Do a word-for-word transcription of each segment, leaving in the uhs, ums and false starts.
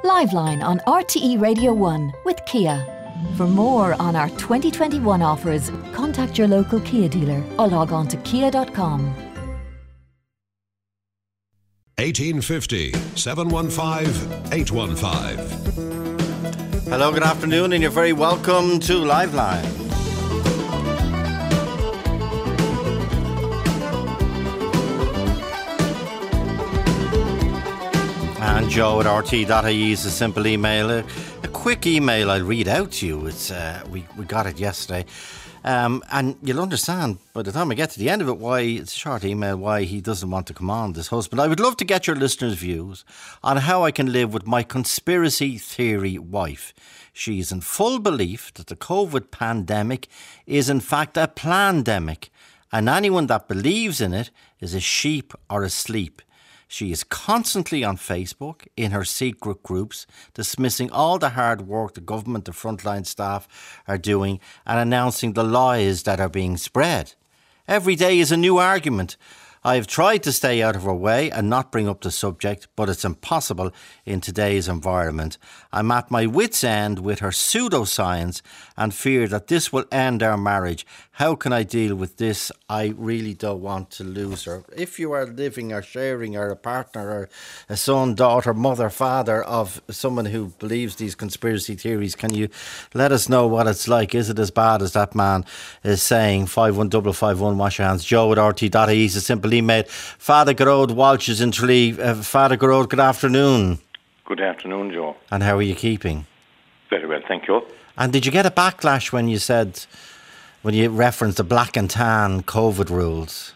Liveline on R T E Radio one with Kia. For more on our twenty twenty-one offers, contact your local Kia dealer or log on to kia dot com. eighteen fifty, seven one five, eight one five. Hello, good afternoon, and you're very welcome to Liveline. And Joe at R T dot I E is a simple email. A, a quick email I'll read out to you. It's uh, we, we got it yesterday. Um, and you'll understand by the time I get to the end of it why, it's a short email, why he doesn't want to come on, this husband. I would love to get your listeners' views on how I can live with my conspiracy theory wife. She is in full belief that the COVID pandemic is in fact a plandemic, and anyone that believes in it is a sheep or asleep. She is constantly on Facebook, in her secret groups, dismissing all the hard work the government, the frontline staff are doing and announcing the lies that are being spread. Every day is a new argument. I have tried to stay out of her way and not bring up the subject, but it's impossible in today's environment. I'm at my wit's end with her pseudoscience and fear that this will end our marriage. How can I deal with this? I really don't want to lose her. If you are living or sharing or a partner or a son, daughter, mother, father of someone who believes these conspiracy theories, can you let us know what it's like? Is it as bad as that man is saying? five one five five one, wash your hands. Joe at R T dot I E is a simple email. Father Garrod Walsh is in Tralee. Uh, Father Garrod, good afternoon. Good afternoon, Joe. And how are you keeping? Very well, thank you. And did you get a backlash when you said, when you referenced the black and tan COVID rules?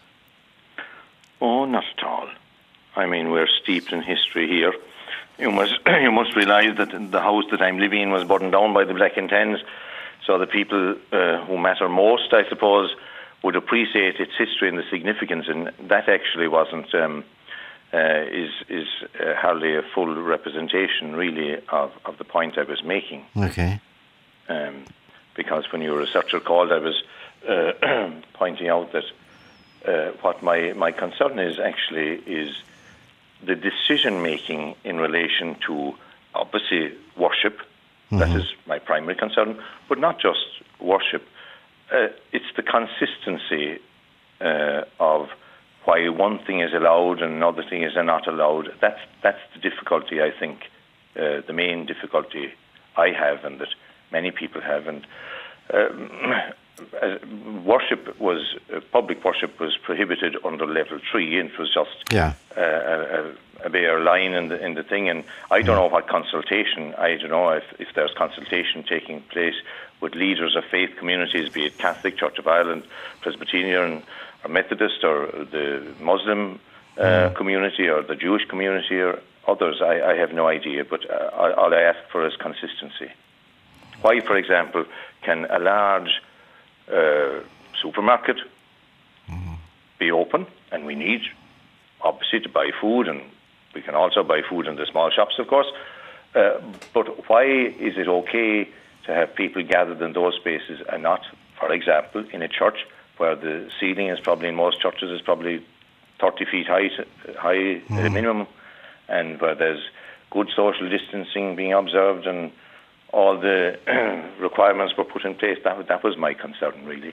Oh, not at all. I mean, we're steeped in history here. You must you must realise that the house that I'm living in was burned down by the black and tans. So the people uh, who matter most, I suppose, would appreciate its history and the significance, and that actually wasn't um, uh, is is uh, hardly a full representation, really, of, of the point I was making. Okay. Um, because when your researcher called, I was uh, pointing out that uh, what my, my concern is actually is the decision making in relation to obviously worship. Mm-hmm. That is my primary concern, but not just worship. Uh, it's the consistency uh, of why one thing is allowed and another thing is not allowed. That's that's the difficulty, I think, uh, the main difficulty I have and that many people have. And um, uh, worship was, uh, public worship was prohibited under level three, and it was just yeah. uh, a, a bare line in the, in the thing. And I don't know what consultation, I don't know if, if there's consultation taking place with leaders of faith communities, be it Catholic, Church of Ireland, Presbyterian, or Methodist, or the Muslim uh, mm. community, or the Jewish community, or others. I, I have no idea, but uh, all I ask for is consistency. Why, for example, can a large uh, supermarket mm. be open, and we need, obviously, to buy food, and we can also buy food in the small shops, of course, uh, but why is it okay to have people gathered in those spaces and not, for example, in a church where the ceiling is probably, in most churches, is probably thirty feet high, high mm. at a minimum, and where there's good social distancing being observed and all the requirements were put in place. That, that was my concern, really.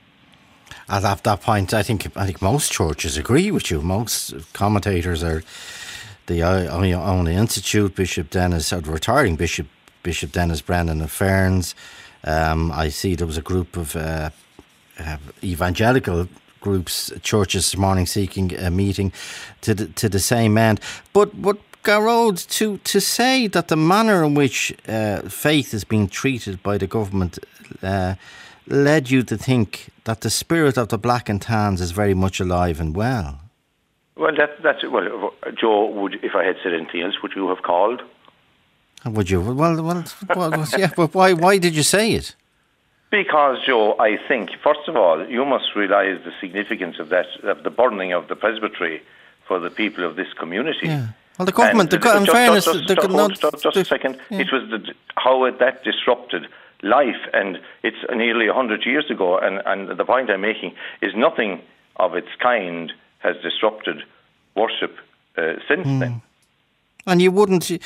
At that, that point, I think I think most churches agree with you. Most commentators are the Iona Institute, Bishop Dennis, or the retiring Bishop Bishop Dennis Brennan of Ferns. Um, I see there was a group of uh, uh, evangelical groups, churches this morning seeking a meeting to the, to the same end. But but Garrod, to to say that the manner in which uh, faith is being treated by the government uh, led you to think that the spirit of the black and tans is very much alive and well. Well, that, that's well, Joe. Would if I had said anything else, would you have called? Would you? Well, well, well yeah. But why? Why did you say it? Because, Joe, I think first of all, you must realise the significance of that, of the burning of the presbytery for the people of this community. Yeah. Well, the government, the, in just, fairness, just, just, the, hold, not, just, just the, a second. Yeah. It was the, how it, that disrupted life, and it's nearly a hundred years ago. And, and the point I'm making is nothing of its kind has disrupted worship uh, since mm. then. And you wouldn't,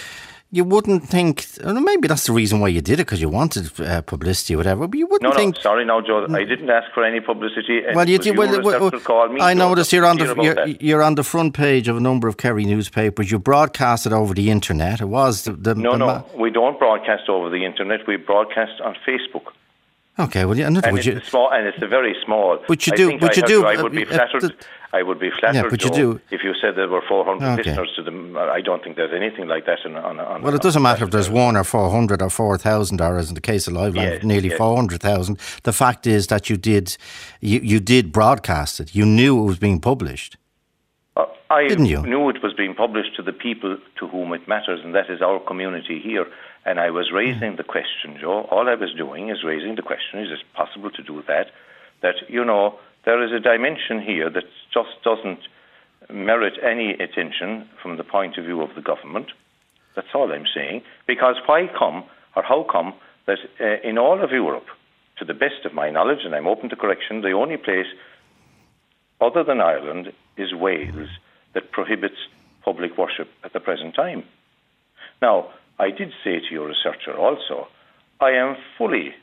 you wouldn't think, maybe that's the reason why you did it, because you wanted uh, publicity or whatever, but you wouldn't no, think... No, sorry, no, Joe, I didn't ask for any publicity. Well, you did. Well, well, well, me, I noticed you're on, the, you're, you're on the front page of a number of Kerry newspapers. You broadcast it over the internet. It was the... the no, the no, ma- we don't broadcast over the internet. We broadcast on Facebook. Okay, well, yeah, and, and, would it's you, small, and it's a very small... But you I do... But I you do... To, I would be flattered... Uh, the, I would be flattered, yeah, but you Joe, do. if you said there were four hundred okay. listeners to them. I don't think there's anything like that. On, on, on, well, it doesn't matter if there's one or four hundred or four thousand, or as in the case of Liveland, yes, nearly yes. four hundred thousand. The fact is that you did, you, you did broadcast it. You knew it was being published. Uh, I Didn't you? knew it was being published to the people to whom it matters, and that is our community here. And I was raising mm. the question, Joe. All I was doing is raising the question, is it possible to do that? That, you know, there is a dimension here that just doesn't merit any attention from the point of view of the government. That's all I'm saying. Because why come, or how come, that uh, in all of Europe, to the best of my knowledge, and I'm open to correction, the only place other than Ireland is Wales that prohibits public worship at the present time. Now, I did say to your researcher also, I am fully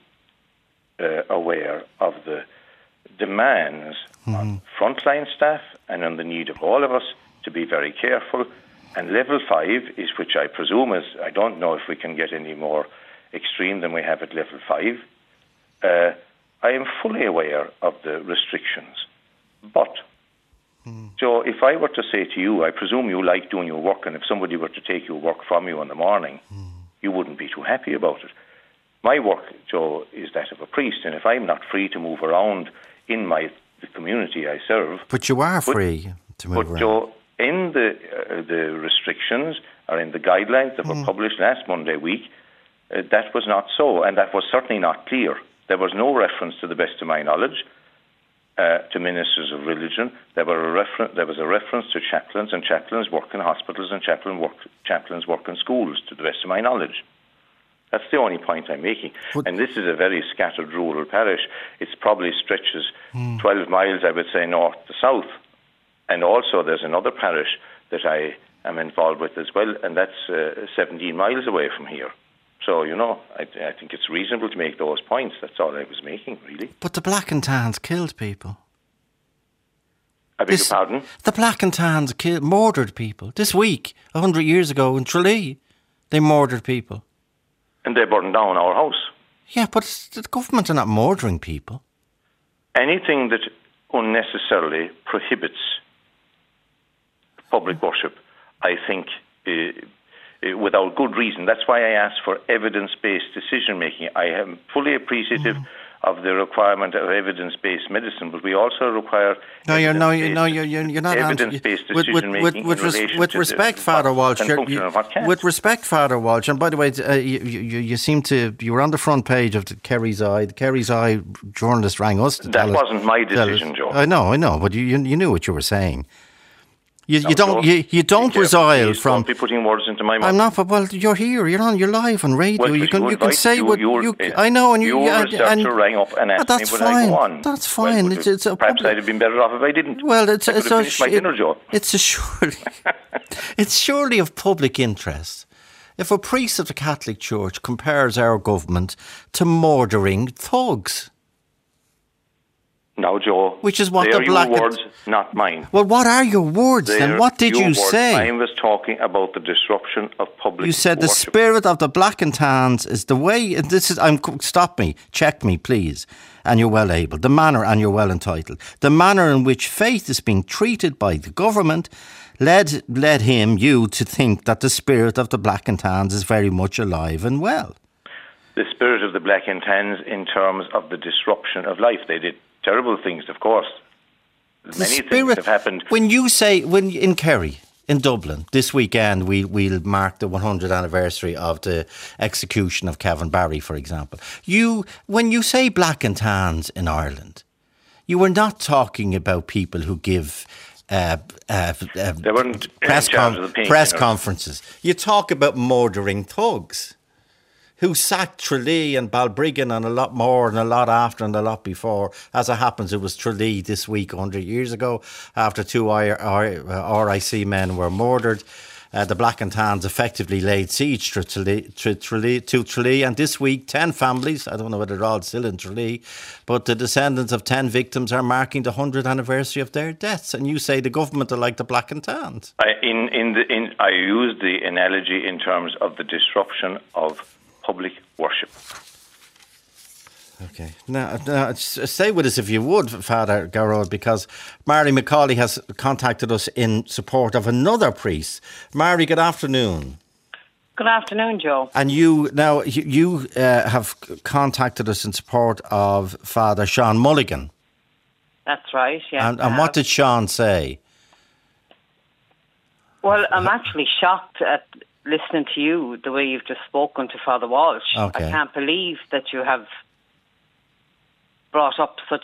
uh, aware of the demands mm-hmm. on frontline staff and on the need of all of us to be very careful. And level five is, which I presume is, I don't know if we can get any more extreme than we have at level five. Uh, I am fully aware of the restrictions. But, mm. Joe, if I were to say to you, I presume you like doing your work, and if somebody were to take your work from you in the morning, mm. you wouldn't be too happy about it. My work, Joe, is that of a priest, and if I'm not free to move around in my the community I serve... But you are free but, to move but, around. Joe, in the, uh, the restrictions, or in the guidelines that mm. were published last Monday week, uh, that was not so, and that was certainly not clear. There was no reference, to the best of my knowledge, uh, to ministers of religion. There, were a refer- there was a reference to chaplains, and chaplains work in hospitals, and chaplain work- chaplains work in schools, to the best of my knowledge. That's the only point I'm making. What? And this is a very scattered rural parish. It probably stretches mm. twelve miles, I would say, north to south. And also there's another parish that I am involved with as well, and that's uh, seventeen miles away from here. So, you know, I, I think it's reasonable to make those points. That's all I was making, really. But the Black and Tans killed people. I beg this, your pardon? The Black and Tans killed, murdered people. This week, a hundred years ago in Tralee, they murdered people. And they burned down our house. Yeah, but the government are not murdering people. Anything that unnecessarily prohibits public worship, I think, uh, uh, without good reason. That's why I asked for evidence-based decision-making. I am fully appreciative mm. of the requirement of evidence-based medicine, but we also require no, you're no, you're no, you're you're, you're not evidence-based with, decision-making with, with, with, res- with respect, Father Walsh. You, with respect, Father Walsh. And by the way, uh, you, you you seem to you were on the front page of the Kerry's Eye. The Kerry's Eye journalist rang us. To that tell wasn't us, my decision, Joe. I know, I know, but you you, you knew what you were saying. You, no, you don't you, you don't resile from. Don't be putting words into my mouth. I'm not. But well, you're here. You're on. You're live on radio. Well, you can you, you can say you, what you, you. I know, and you. Your and, researcher and, rang up and asked that's me would fine. I go on. That's fine. Well, it's, it's a perhaps public, I'd have been better off if I didn't. Well, it's I it's a, sh- my dinner, Joe. It's a surely. It's surely of public interest if a priest of the Catholic Church compares our government to murdering thugs. Now, Joe, which is what they're the black your words, not mine. Well, what are your words they're then? What did you words. say? I was talking about the disruption of public. You said worship. The spirit of the Black and Tans is the way. This is. I'm. Stop me. Check me, please. And you're well able. The manner, and you're well entitled. The manner in which faith is being treated by the government led led him, you, to think that the spirit of the Black and Tans is very much alive and well. The spirit of the Black and Tans, in terms of the disruption of life, they did terrible things, of course. The Many spirit, things have happened. When you say, when in Kerry, in Dublin, this weekend, we, we'll mark the one hundredth anniversary of the execution of Kevin Barry, for example. You, when you say Black and Tans in Ireland, you were not talking about people who give uh, uh, uh, they weren't press, com- press or... conferences. You talk about murdering thugs who sacked Tralee and Balbriggan and a lot more and a lot after and a lot before. As it happens, it was Tralee this week, one hundred years ago, after two R I C men were murdered. uh, the Black and Tans effectively laid siege to Tralee, to Tralee, to Tralee. And this week, ten families, I don't know whether they're all still in Tralee, but the descendants of ten victims are marking the hundredth anniversary of their deaths. And you say the government are like the Black and Tans. I, in, in the, in, I use the analogy in terms of the disruption of public worship. Okay. Now, now, stay with us if you would, Father Garrod, because Mary McCauley has contacted us in support of another priest. Mary, good afternoon. Good afternoon, Joe. And you now you, you uh, have contacted us in support of Father Sean Mulligan. That's right. Yeah. And, and what did Sean say? Well, I'm actually shocked at listening to you the way you've just spoken to Father Walsh. Okay. I can't believe that you have brought up such.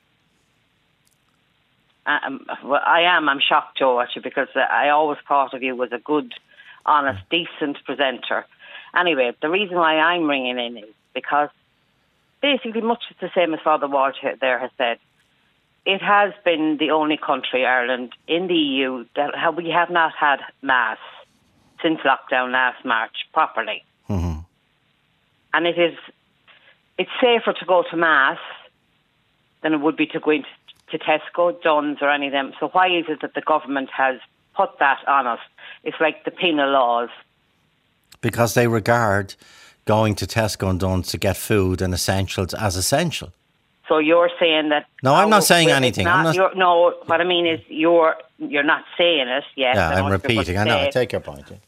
Um, well, I am. I'm shocked, Joe, actually, because I always thought of you as a good, honest, decent presenter. Anyway, the reason why I'm ringing in is because basically much is the same as Father Walsh there has said. It has been the only country, Ireland, in the E U that we have not had Mass since lockdown last March properly. Mm-hmm. And it is, it's safer to go to Mass than it would be to go into to Tesco, Dunn's or any of them. So why is it that the government has put that on us? It's like the penal laws. Because they regard going to Tesco and Dunn's to get food and essentials as essential. So you're saying that... No, I'm not saying well, anything. Not, I'm not... You're, no, what I mean is you're you're not saying it yet. Yeah, I I'm repeating. I know, I take your point. Yeah.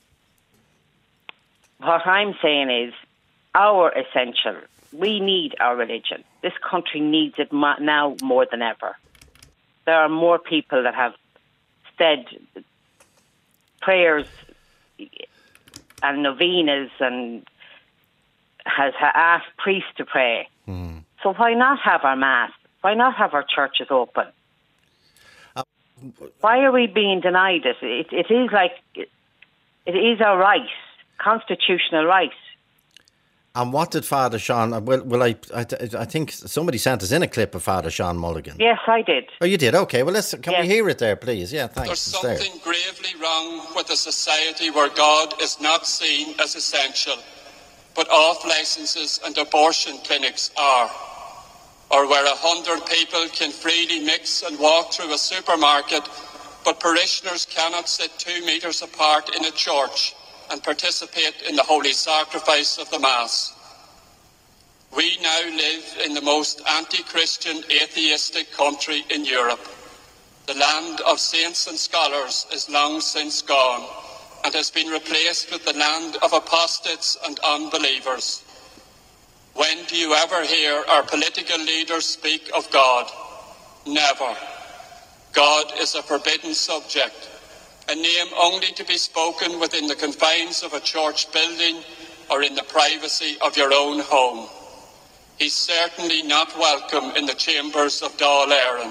What I'm saying is our essential... We need our religion. This country needs it now more than ever. There are more people that have said prayers and novenas and has asked priests to pray. Mm. So why not have our Mass? Why not have our churches open? Uh, why are we being denied it? It, it is like, it, it is our right, constitutional right. And what did Father Sean... Well, well I, I, I think somebody sent us in a clip of Father Sean Mulligan. Yes, I did. Oh, you did? Okay, well, let's, can yes. we hear it there, please? Yeah, thanks. There's something there. Gravely wrong with a society where God is not seen as essential, but off licences and abortion clinics are. Or where a hundred people can freely mix and walk through a supermarket, but parishioners cannot sit two metres apart in a church and participate in the holy sacrifice of the Mass. We now live in the most anti-Christian, atheistic country in Europe. The land of saints and scholars is long since gone and has been replaced with the land of apostates and unbelievers. When do you ever hear our political leaders speak of God? Never. God is a forbidden subject, a name only to be spoken within the confines of a church building or in the privacy of your own home. He's certainly not welcome in the chambers of Dáil Éireann.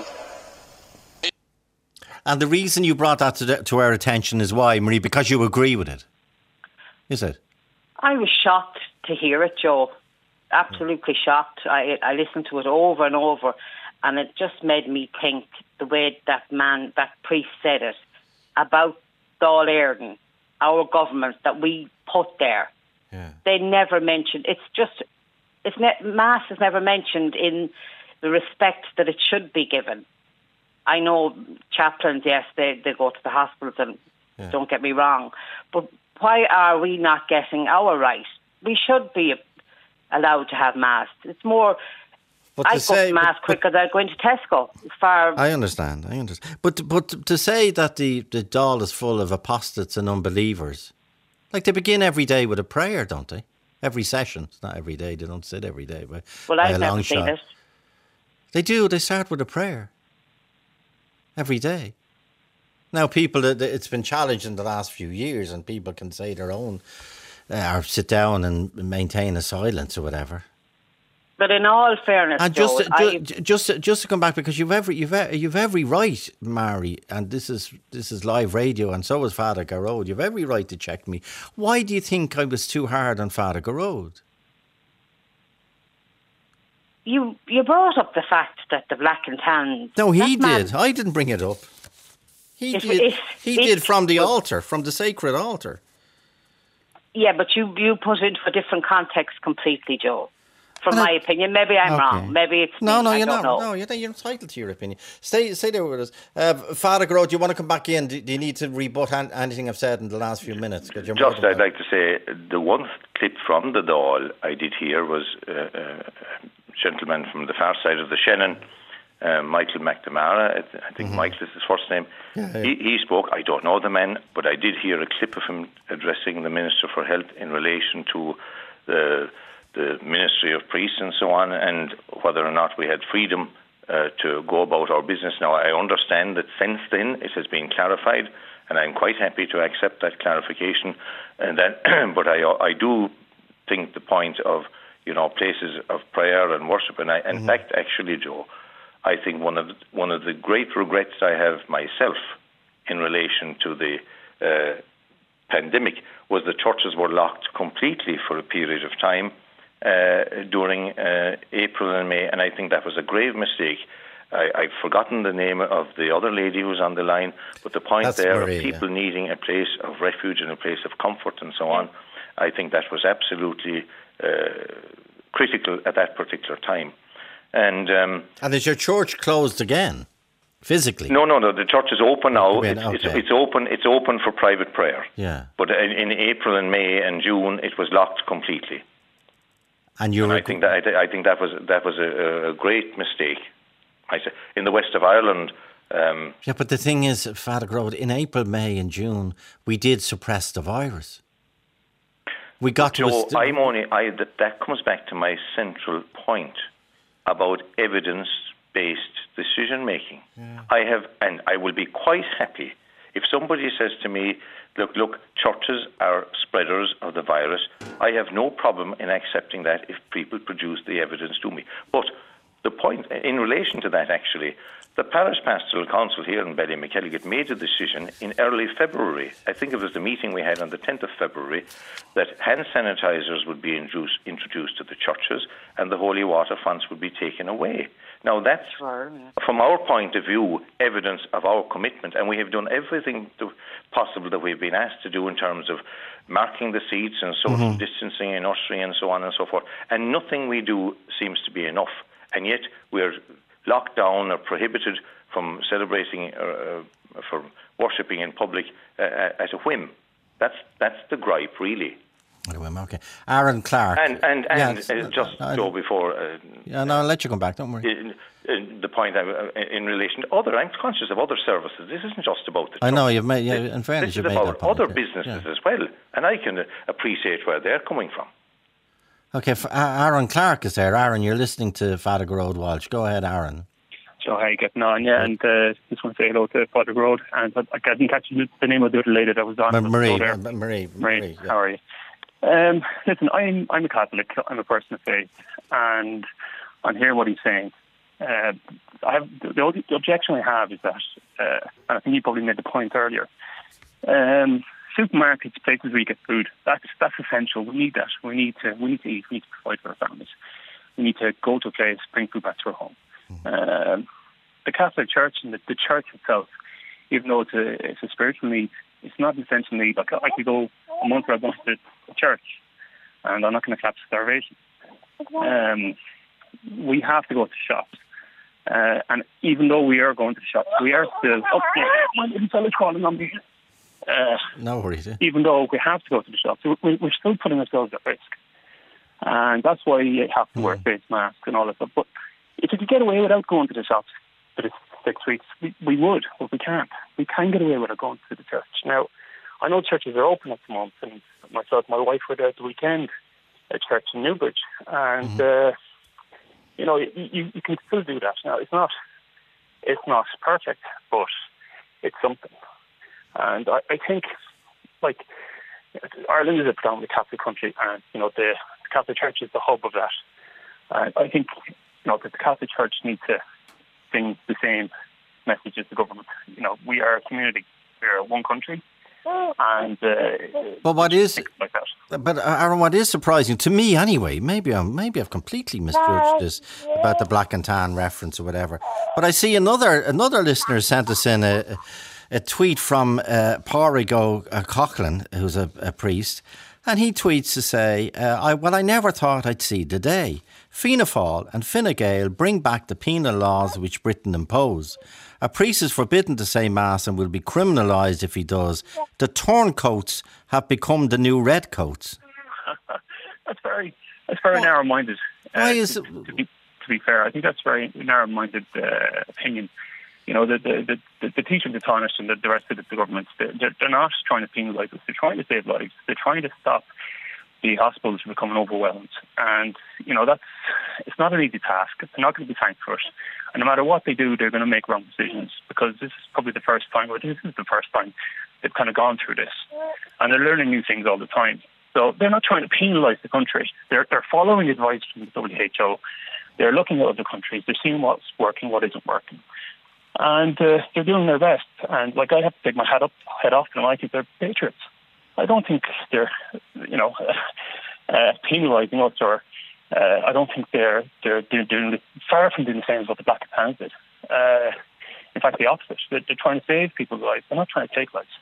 And the reason you brought that to, the, to our attention is why, Marie? Because you agree with it, is it? I was shocked to hear it, Joe. Absolutely shocked. I, I listened to it over and over, and it just made me think the way that man, that priest said it, about Dáil Éireann, our government that we put there. Yeah. They never mentioned, it's just, it's ne- Mass is never mentioned in the respect that it should be given. I know chaplains, yes, they, they go to the hospitals and yeah. Don't get me wrong, but why are we not getting our right? We should be allowed to have Mass. It's more... But I go say, to Mass but, quicker than going to Tesco. As far I understand, I understand. But but to say that the, the Dáil is full of apostates and unbelievers, like they begin every day with a prayer, don't they? Every session. It's not every day. They don't sit every day. By, well, by I've a never long seen shot. it. They do. They start with a prayer every day. Now, people, it's been challenged in the last few years, and people can say their own, uh, or sit down and maintain a silence or whatever. But in all fairness, and just, Joe, to, I, just, just, just to come back, because you've every, you've, you've every right, Mary, and this is this is live radio, and so is Father Garrod. You've every right to check me. Why do you think I was too hard on Father Garrod? You you brought up the fact that the Black and Tans... No, he did. I didn't bring it up. He It- did. it- he it- did from the but- altar, from the sacred altar. Yeah, but you you put it into a different context completely, Joe. From Well, my I- opinion, maybe I'm Okay. wrong. Maybe it's No, me. no, I you're don't not. know. No, you're, you're entitled to your opinion. Stay, stay there with us, uh, Father Grow. Do you want to come back in? Do, do you need to rebut an, anything I've said in the last few minutes? 'Cause you're more Just, than I'd like to say the one clip from the Dáil I did hear was uh, uh, a gentleman from the far side of the Shannon, uh, Michael McNamara. I, th- I think Michael is his first name. Yeah, yeah. He, he spoke. I don't know the man, but I did hear a clip of him addressing the Minister for Health in relation to the the Ministry of Priests and so on, and whether or not we had freedom uh, to go about our business. Now, I understand that since then it has been clarified, and I'm quite happy to accept that clarification. And that, but I, I do think the point of, you know, places of prayer and worship, and I, in Mm-hmm. fact, actually, Joe, I think one of the, one of the great regrets I have myself in relation to the uh, pandemic was the churches were locked completely for a period of time uh, during uh, April and May, and I think that was a grave mistake. I, I've forgotten the name of the other lady who's on the line, but the point That's there Marie, of people yeah. needing a place of refuge and a place of comfort and so on, I think that was absolutely uh, critical at that particular time. And um, And is your church closed again, physically? no, no, no. The church is open now. Open, It's, it's, okay. it's open. It's open for private prayer. Yeah. But in, in April and May and June, it was locked completely. And you And were I think that I, th- I think that was that was a, a great mistake. I say in the west of Ireland. Um, Yeah, but the thing is, Father Grow, in April, May, and June, we did suppress the virus. We got to. a So st- I'm only. I that, that comes back to my central point about evidence-based decision making. I have, and I will be quite happy if somebody says to me, "Look, look, churches are spreaders of the virus." I have no problem in accepting that if people produce the evidence to me. But the point in relation to that, actually, the Parish Pastoral Council here in Ballymackelligot made a decision in early February. I think it was the meeting we had on the tenth of February, that hand sanitizers would be introduced, introduced to the churches and the holy water fonts would be taken away. Now, that's, Sure, yeah. from our point of view, evidence of our commitment, and we have done everything to, possible that we've been asked to do in terms of marking the seats and social distancing and ushering and so on and so forth. And nothing we do seems to be enough. And yet we're locked down or prohibited from celebrating, uh, from worshipping in public uh, at a whim. That's that's the gripe, really. Okay. Aaron Clark. And and Yeah, and it's- uh, just I- go before. Uh, Yeah, no, I'll let you come back, don't worry. in, in the point I, uh, in relation to other, I'm conscious of other services. This isn't just about the I know, church. you've made, yeah, This- in fairness, this you've is made about that point. other yeah. businesses Yeah. as well, and I can uh, appreciate where they're coming from. Okay, f- Aaron Clark is there. Aaron, you're listening to Father Grode Walsh. Go ahead, Aaron. So how are you getting on? Yeah, and uh, just want to say hello to Father Road. And I, I didn't catch the name of the little lady that was on. Ma- but Marie, so there. Ma- Marie, Marie, Marie, yeah. how are you? Um, listen, I'm I'm a Catholic. I'm a person of faith, and I'm hearing what he's saying. Uh, I have the, the only the objection I have is that, uh, and I think you probably made the point earlier. Um, supermarkets, places where you get food, that's that's essential. We need that. We need to we need to eat. We need to provide for our families. We need to go to a place, bring food back to our home. Um, the Catholic Church and the, the Church itself, even though it's a, it's a spiritual need, it's not an essential need. Like I could go a month where I go to the church, and I'm not going to collapse starvation. Um, we have to go to shops, uh, and even though we are going to the shops, we are still. Oh, my little fella's calling on me. Uh, No worries. Yeah. even though we have to go to the shops, we, we're still putting ourselves at risk. And that's why you have to wear face masks and all that stuff. But if you could get away without going to the shops for the six weeks, we, we would, but we can't. We can get away without going to the church. Now, I know churches are open at the moment, and myself and my wife were there at the weekend at church in Newbridge. And, mm-hmm. uh, you know, you, you, you can still do that. Now, it's not, it's not perfect, but it's something. And I, I think, like, Ireland is a predominantly Catholic country, and you know the, the Catholic Church is the hub of that. And I think, you know, that the Catholic Church needs to sing the same message as the government. You know, we are a community, we are one country, and uh, But what is, like that. but Aaron, what is surprising to me anyway? Maybe I'm, maybe I've completely misjudged this about the black and tan reference or whatever. But I see another another listener sent us in a. a tweet from uh, Pádraig uh, Coughlin, who's a, a priest, and he tweets to say, uh, I, well, I never thought I'd see the day. Fianna Fáil and Fine Gael bring back the penal laws which Britain impose. A priest is forbidden to say Mass and will be criminalised if he does. The turncoats have become the new redcoats. That's very, that's very well, narrow-minded. Why uh, is to, it? To be, to be fair, I think that's very narrow-minded uh, opinion. You know, the the the, the teaching the Tánaiste and the, the rest of the, the governments, they're, they're not trying to penalise us. They're trying to save lives. They're trying to stop the hospitals from becoming overwhelmed. And, you know, that's it's not an easy task. They're not going to be thanked for it. And no matter what they do, they're going to make wrong decisions, because this is probably the first time, or this is the first time they've kind of gone through this. And they're learning new things all the time. So they're not trying to penalise the country. They're, they're following advice from the W H O. They're looking at other countries. They're seeing what's working, what isn't working. And uh, they're doing their best. And, like, I have to take my hat up, head off to them. I think they're patriots. I don't think they're, you know, uh, uh, penalising us, or uh, I don't think they're they're, they're doing the, far from doing the same as what the Black Pants did. Uh, in fact, the opposite. They're, they're trying to save people's lives. They're not trying to take lives.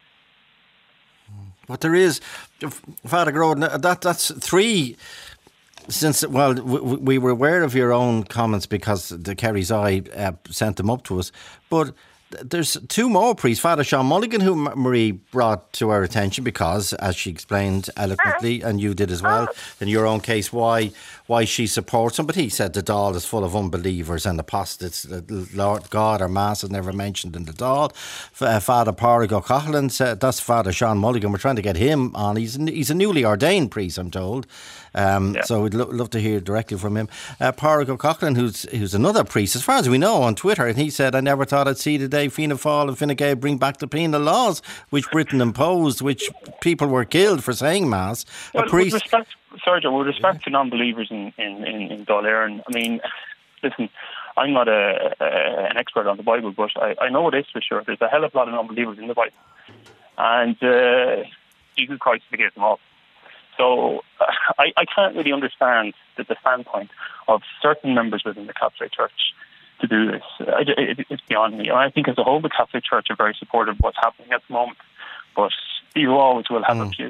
But there is, Father Groden, that that's three. Since, well, we, we were aware of your own comments because the Kerry's Eye uh, sent them up to us, but there's two more priests, Father Sean Mulligan, who Marie brought to our attention because, as she explained eloquently, and you did as well, in your own case, why why she supports him. But he said the Dáil is full of unbelievers and apostates. Lord God or Mass is never mentioned in the Dáil. Uh, Father Pádraig Coughlin said, that's Father Sean Mulligan. We're trying to get him on. He's he's a newly ordained priest, I'm told. Um, yeah. So we'd lo- love to hear directly from him. Uh, Pádraig Coughlin, who's who's another priest, as far as we know, on Twitter, and he said, I never thought I'd see the day Fianna Fáil and Fine Gael bring back the penal laws which Britain imposed, which people were killed for saying Mass. Well, a priest. With respect, Sergio, with respect to non-believers in, in, in, in Dáil Éireann, I mean, listen, I'm not a, a, an expert on the Bible, but I, I know it is for sure. There's a hell of a lot of non-believers in the Bible. And uh, Jesus Christ forgave them all. So uh, I, I can't really understand the, the standpoint of certain members within the Catholic Church to do this. I, it, it's beyond me. And I think as a whole, the Catholic Church are very supportive of what's happening at the moment. But you always will have mm. a few.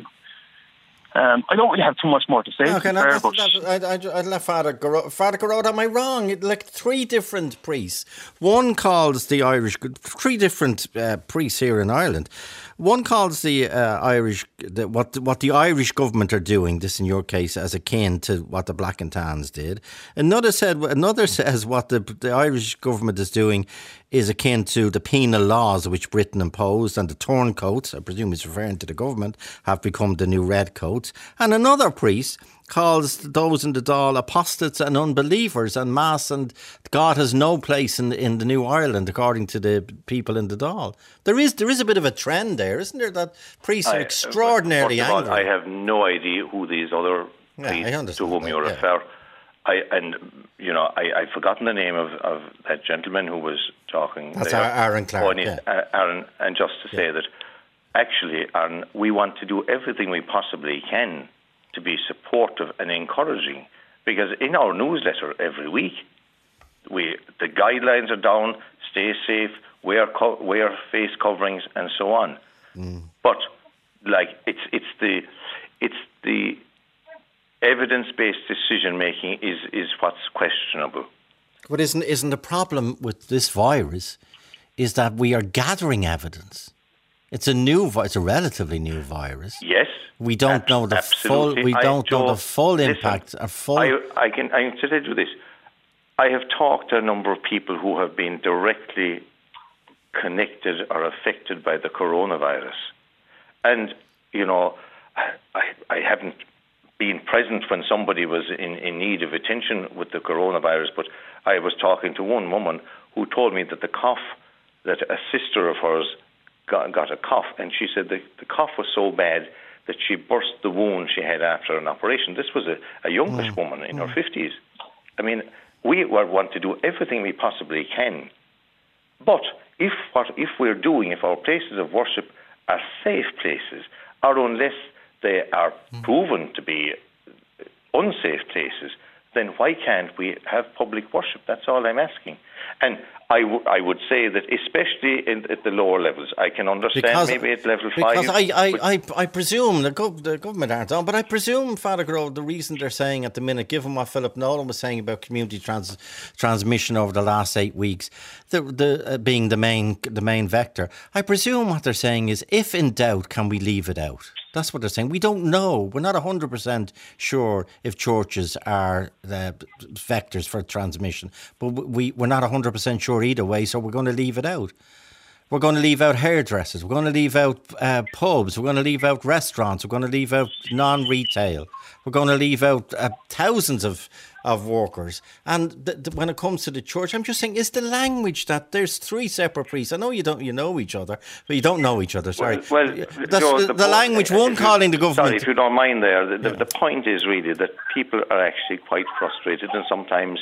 Um, I don't really have too much more to say. Okay, to no, fair, that's, that's, I'd, I'd, I'd let Father Garrod. Father Garrod, am I wrong? It, like three different priests. One calls the Irish, three different uh, priests here in Ireland. One calls the uh, Irish, the, what what the Irish government are doing, this in your case, as akin to what the Black and Tans did. Another said, another says what the, the Irish government is doing is akin to the penal laws which Britain imposed, and the turncoats, I presume he's referring to the government, have become the new redcoats. And another priest calls those in the Dáil apostates and unbelievers, and Mass and God has no place in in the new Ireland, according to the people in the Dáil. There is there is a bit of a trend there, isn't there, that priests are I, extraordinarily first of angry. all, I have no idea who these other priests yeah, to whom that, you refer. Yeah. I and you know I I've forgotten the name of, of that gentleman who was talking. That's there. Aaron Clark. Oh, yeah. uh, Aaron, and just to yeah. say that actually, Aaron, we want to do everything we possibly can to be supportive and encouraging, because in our newsletter every week, we the guidelines are down: stay safe, wear co- wear face coverings, and so on. Mm. But like it's it's the it's the evidence-based decision making is is what's questionable. But isn't isn't the problem with this virus is that we are gathering evidence? It's a new, it's a relatively new virus. Yes, we don't ab- know the absolutely. full. We don't I, Joe, know the full impact. Listen, or full. I, I can. I can tell you this. I have talked to a number of people who have been directly connected or affected by the coronavirus, and you know, I, I haven't been present when somebody was in, in need of attention with the coronavirus, but I was talking to one woman who told me that the cough, that a sister of hers got, got a cough, and she said the, the cough was so bad that she burst the wound she had after an operation. This was a, a youngish mm. woman in mm. her fifties. I mean, we want to do everything we possibly can. But if what if we're doing, if our places of worship are safe places, or unless they are mm. proven to be unsafe places, then why can't we have public worship? That's all I'm asking. And I, w- I would say that especially in, at the lower levels, I can understand because, maybe at level because five. Because I, I, I, I presume, the, gov- the government aren't on, but I presume, Father Grove, the reason they're saying at the minute, given what Philip Nolan was saying about community trans- transmission over the last eight weeks, the, the uh, being the main the main vector, I presume what they're saying is, if in doubt, can we leave it out? That's what they're saying. We don't know. We're not one hundred percent sure if churches are the vectors for transmission. But we, we're not one hundred percent sure either way, so we're going to leave it out. We're going to leave out hairdressers. We're going to leave out uh, pubs. We're going to leave out restaurants. We're going to leave out non-retail. We're going to leave out uh, thousands of, of workers. And th- th- when it comes to the church, I'm just saying, is the language that there's three separate priests. I know you don't, you know each other, but you don't know each other. Sorry. Well, well That's Joe, the, the, the language uh, one calling the government. Sorry, if you don't mind there, the, the, Yeah. the point is really that people are actually quite frustrated, and sometimes,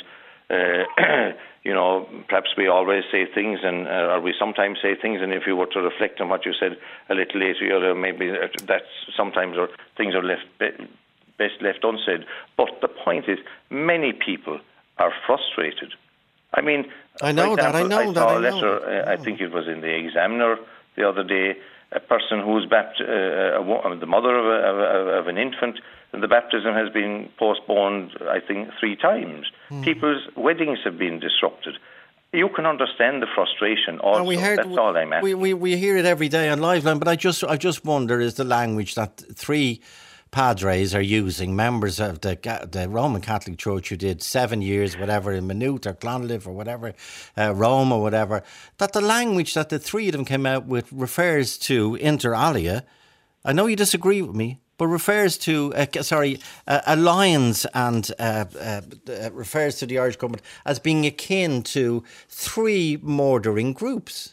uh, you know, perhaps we always say things, and uh, or we sometimes say things, and if you were to reflect on what you said a little later, you know, maybe that's sometimes or things are left best left unsaid. But the point is, many people are frustrated. I mean, I know for example, that, I know I that, saw I a know letter, that. uh, I think it was in the Examiner the other day, a person who's bapt- uh, a wo- the mother of, a, of, a, of an infant, and the baptism has been postponed, I think, three times. Mm. People's weddings have been disrupted. You can understand the frustration also. We heard, That's all I'm asking. We, we, we hear it every day on Liveline, but I just I just wonder, is the language that three padres are using, members of the the Roman Catholic Church who did seven years, whatever, in Maynooth or Clonliffe or whatever, uh, Rome or whatever, that the language that the three of them came out with refers to inter alia. I know you disagree with me, but refers to, uh, sorry, uh, alliance and uh, uh, uh, refers to the Irish government as being akin to three murdering groups.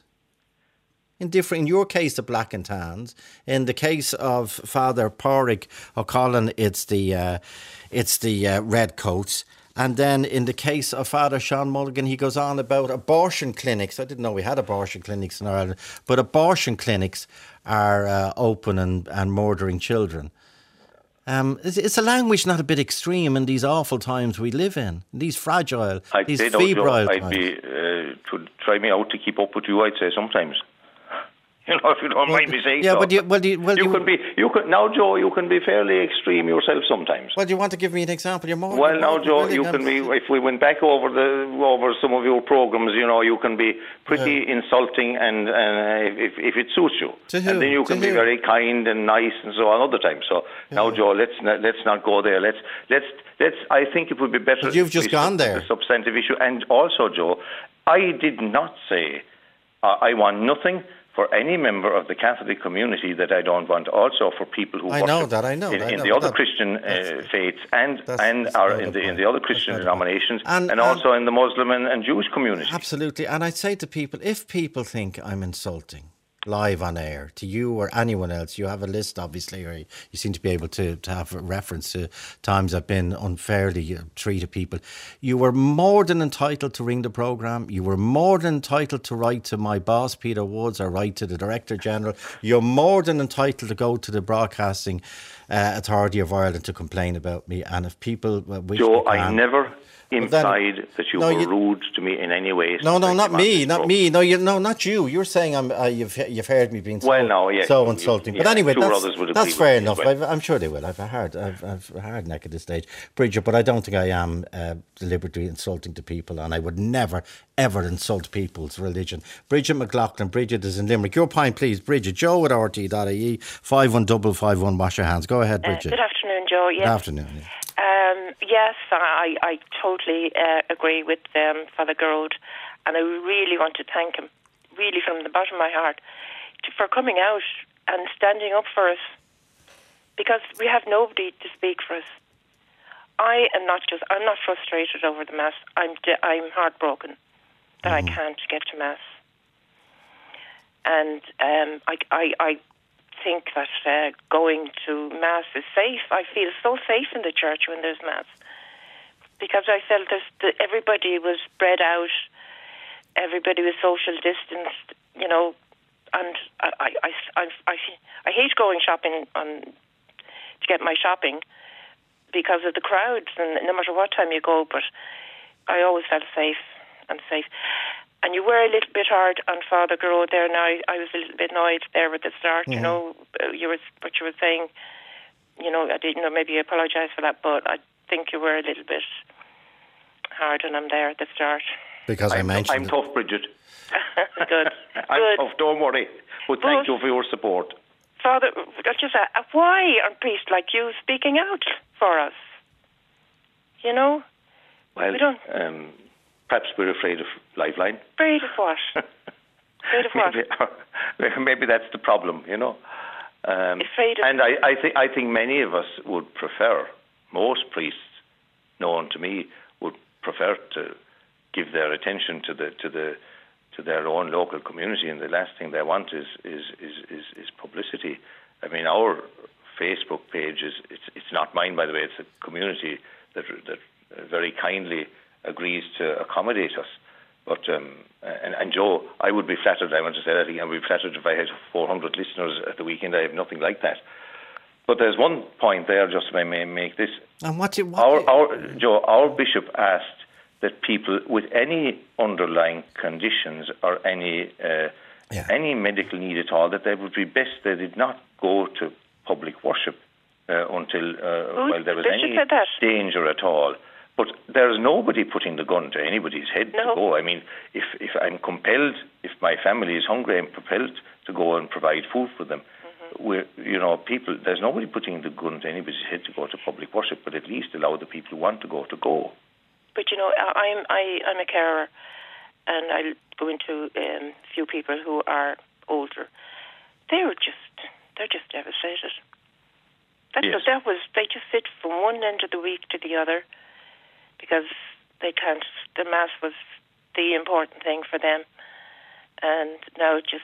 In different, in your case, the Black and Tans. In the case of Father Pádraig O'Connell, it's the uh, it's the uh, Redcoats. And then in the case of Father Sean Mulligan, he goes on about abortion clinics. I didn't know we had abortion clinics in Ireland, but abortion clinics are uh, open and, and murdering children. Um, it's, it's a language not a bit extreme in these awful times we live in, these fragile, I'd these say, febrile Joe, I'd times. be, uh, to try me out to keep up with you, I'd say sometimes. You know, if you don't Well, mind me saying yeah, so. but you, well, you, well, you, you, can be, you can now, Joe. You can be fairly extreme yourself sometimes. well, do you want to give me an example? You're more. Well, you're now, more Joe, willing, you um, can be. If we went back over the over some of your programs, you know, you can be pretty Yeah. insulting, and uh, if if it suits you, To who? and then you To can be who? very kind and nice and so on other times. So now, Joe, let's not, let's not go there. Let's let's let's. I think it would be better. But you've if just we gone stick there. to the substantive issue, and also, Joe, I did not say uh, I want nothing for any member of the Catholic community that I don't want, also for people who I worship know that, I know in, that, I in know the other that. Christian uh, faiths and that's- and that's are not in the the in point. the other That's Christian not the point. denominations, And- and, and- also in the Muslim and, and Jewish community. Absolutely. And I'd say to people, if people think I'm insulting live on air to you or anyone else, you have a list, obviously, or you seem to be able to, to have a reference to times I've been unfairly treated people. You were more than entitled to ring the programme. You were more than entitled to write to my boss, Peter Woods, or write to the Director General. You're more than entitled to go to the Broadcasting uh, Authority of Ireland to complain about me. And if people uh, wish Joe, they I can, never Well, then- implied that you No, were you- rude to me in any way. No, no, since I not came on me, this not program. me. No, you, no, not you. You're saying I'm. Uh, you've you've heard me being so, Well, no, yeah, so you- insulting. yeah, but anyway, two that's, others would agree that's with fair you, enough. but- I've, I'm sure they will. I've a hard, I've, I've a hard neck at this stage, Bridget. But I don't think I am uh, deliberately insulting to people, and I would never, ever insult people's religion. Bridget McLaughlin. Bridget is in Limerick. Your point, please, Bridget. Joe at R T dot I E five one double five one. Wash your hands. Go ahead, Uh, Bridget. good afternoon, Joe. Yes. Good afternoon. Yeah. Um, yes, I, I totally uh, agree with um, Father Gerald, and I really want to thank him, really from the bottom of my heart, to, for coming out and standing up for us, because we have nobody to speak for us. I am not just, I'm not frustrated over the Mass. I'm de- I'm heartbroken that Mm-hmm. I can't get to Mass. And um, I, I, I think that uh, going to Mass is safe. I feel so safe in the church when there's Mass, because I felt that the, everybody was spread out, everybody was social distanced, you know, and I, I, I, I, I, I hate going shopping on to get my shopping, because of the crowds and no matter what time you go, but I always felt safe and safe. And you were a little bit hard on Father Garrod there. Now I, I was a little bit annoyed there at the start. Mm-hmm. You know, you were what you were saying. You know, I didn't know. Maybe I apologise for that, but I think you were a little bit hard on him there at the start. Because I'm, I mentioned, I'm tough, Bridget. Good. I'm Good. tough. Don't worry. But thank but, you for your support. Father, just uh, why are priests like you speaking out for us? You know, well, we don't. Um, perhaps we're afraid of Lifeline. Afraid of what? Afraid of what? maybe, maybe that's the problem. You know. Um, afraid of. And I, I think I think many of us would prefer, most priests known to me would prefer to give their attention to the to the to their own local community, and the last thing they want is is is, is, is publicity. I mean, our Facebook page is it's it's not mine, by the way. It's a community that that very kindly agrees to accommodate us. But um, and, and Joe, I would be flattered. I want to say that again. I would be flattered if I had four hundred listeners at the weekend. I have nothing like that. But there's one point there. Just if I may make this. And what, you, what our you... our Joe, our bishop asked that people with any underlying conditions or any uh, yeah. any medical need at all, that they would be best they did not go to public worship uh, until uh, while there was any danger at all. But there's nobody putting the gun to anybody's head no. to go. I mean, if if I'm compelled, if my family is hungry, I'm compelled to go and provide food for them. Mm-hmm. We're, you know, people. There's nobody putting the gun to anybody's head to go to public worship, but at least allow the people who want to go to go. But you know, I'm I, I'm a carer, and I go into um, a few people who are older. They're just they're just devastated. That's yes. what, that was. They just sit from one end of the week to the other because they can't. The mass was the important thing for them, and now just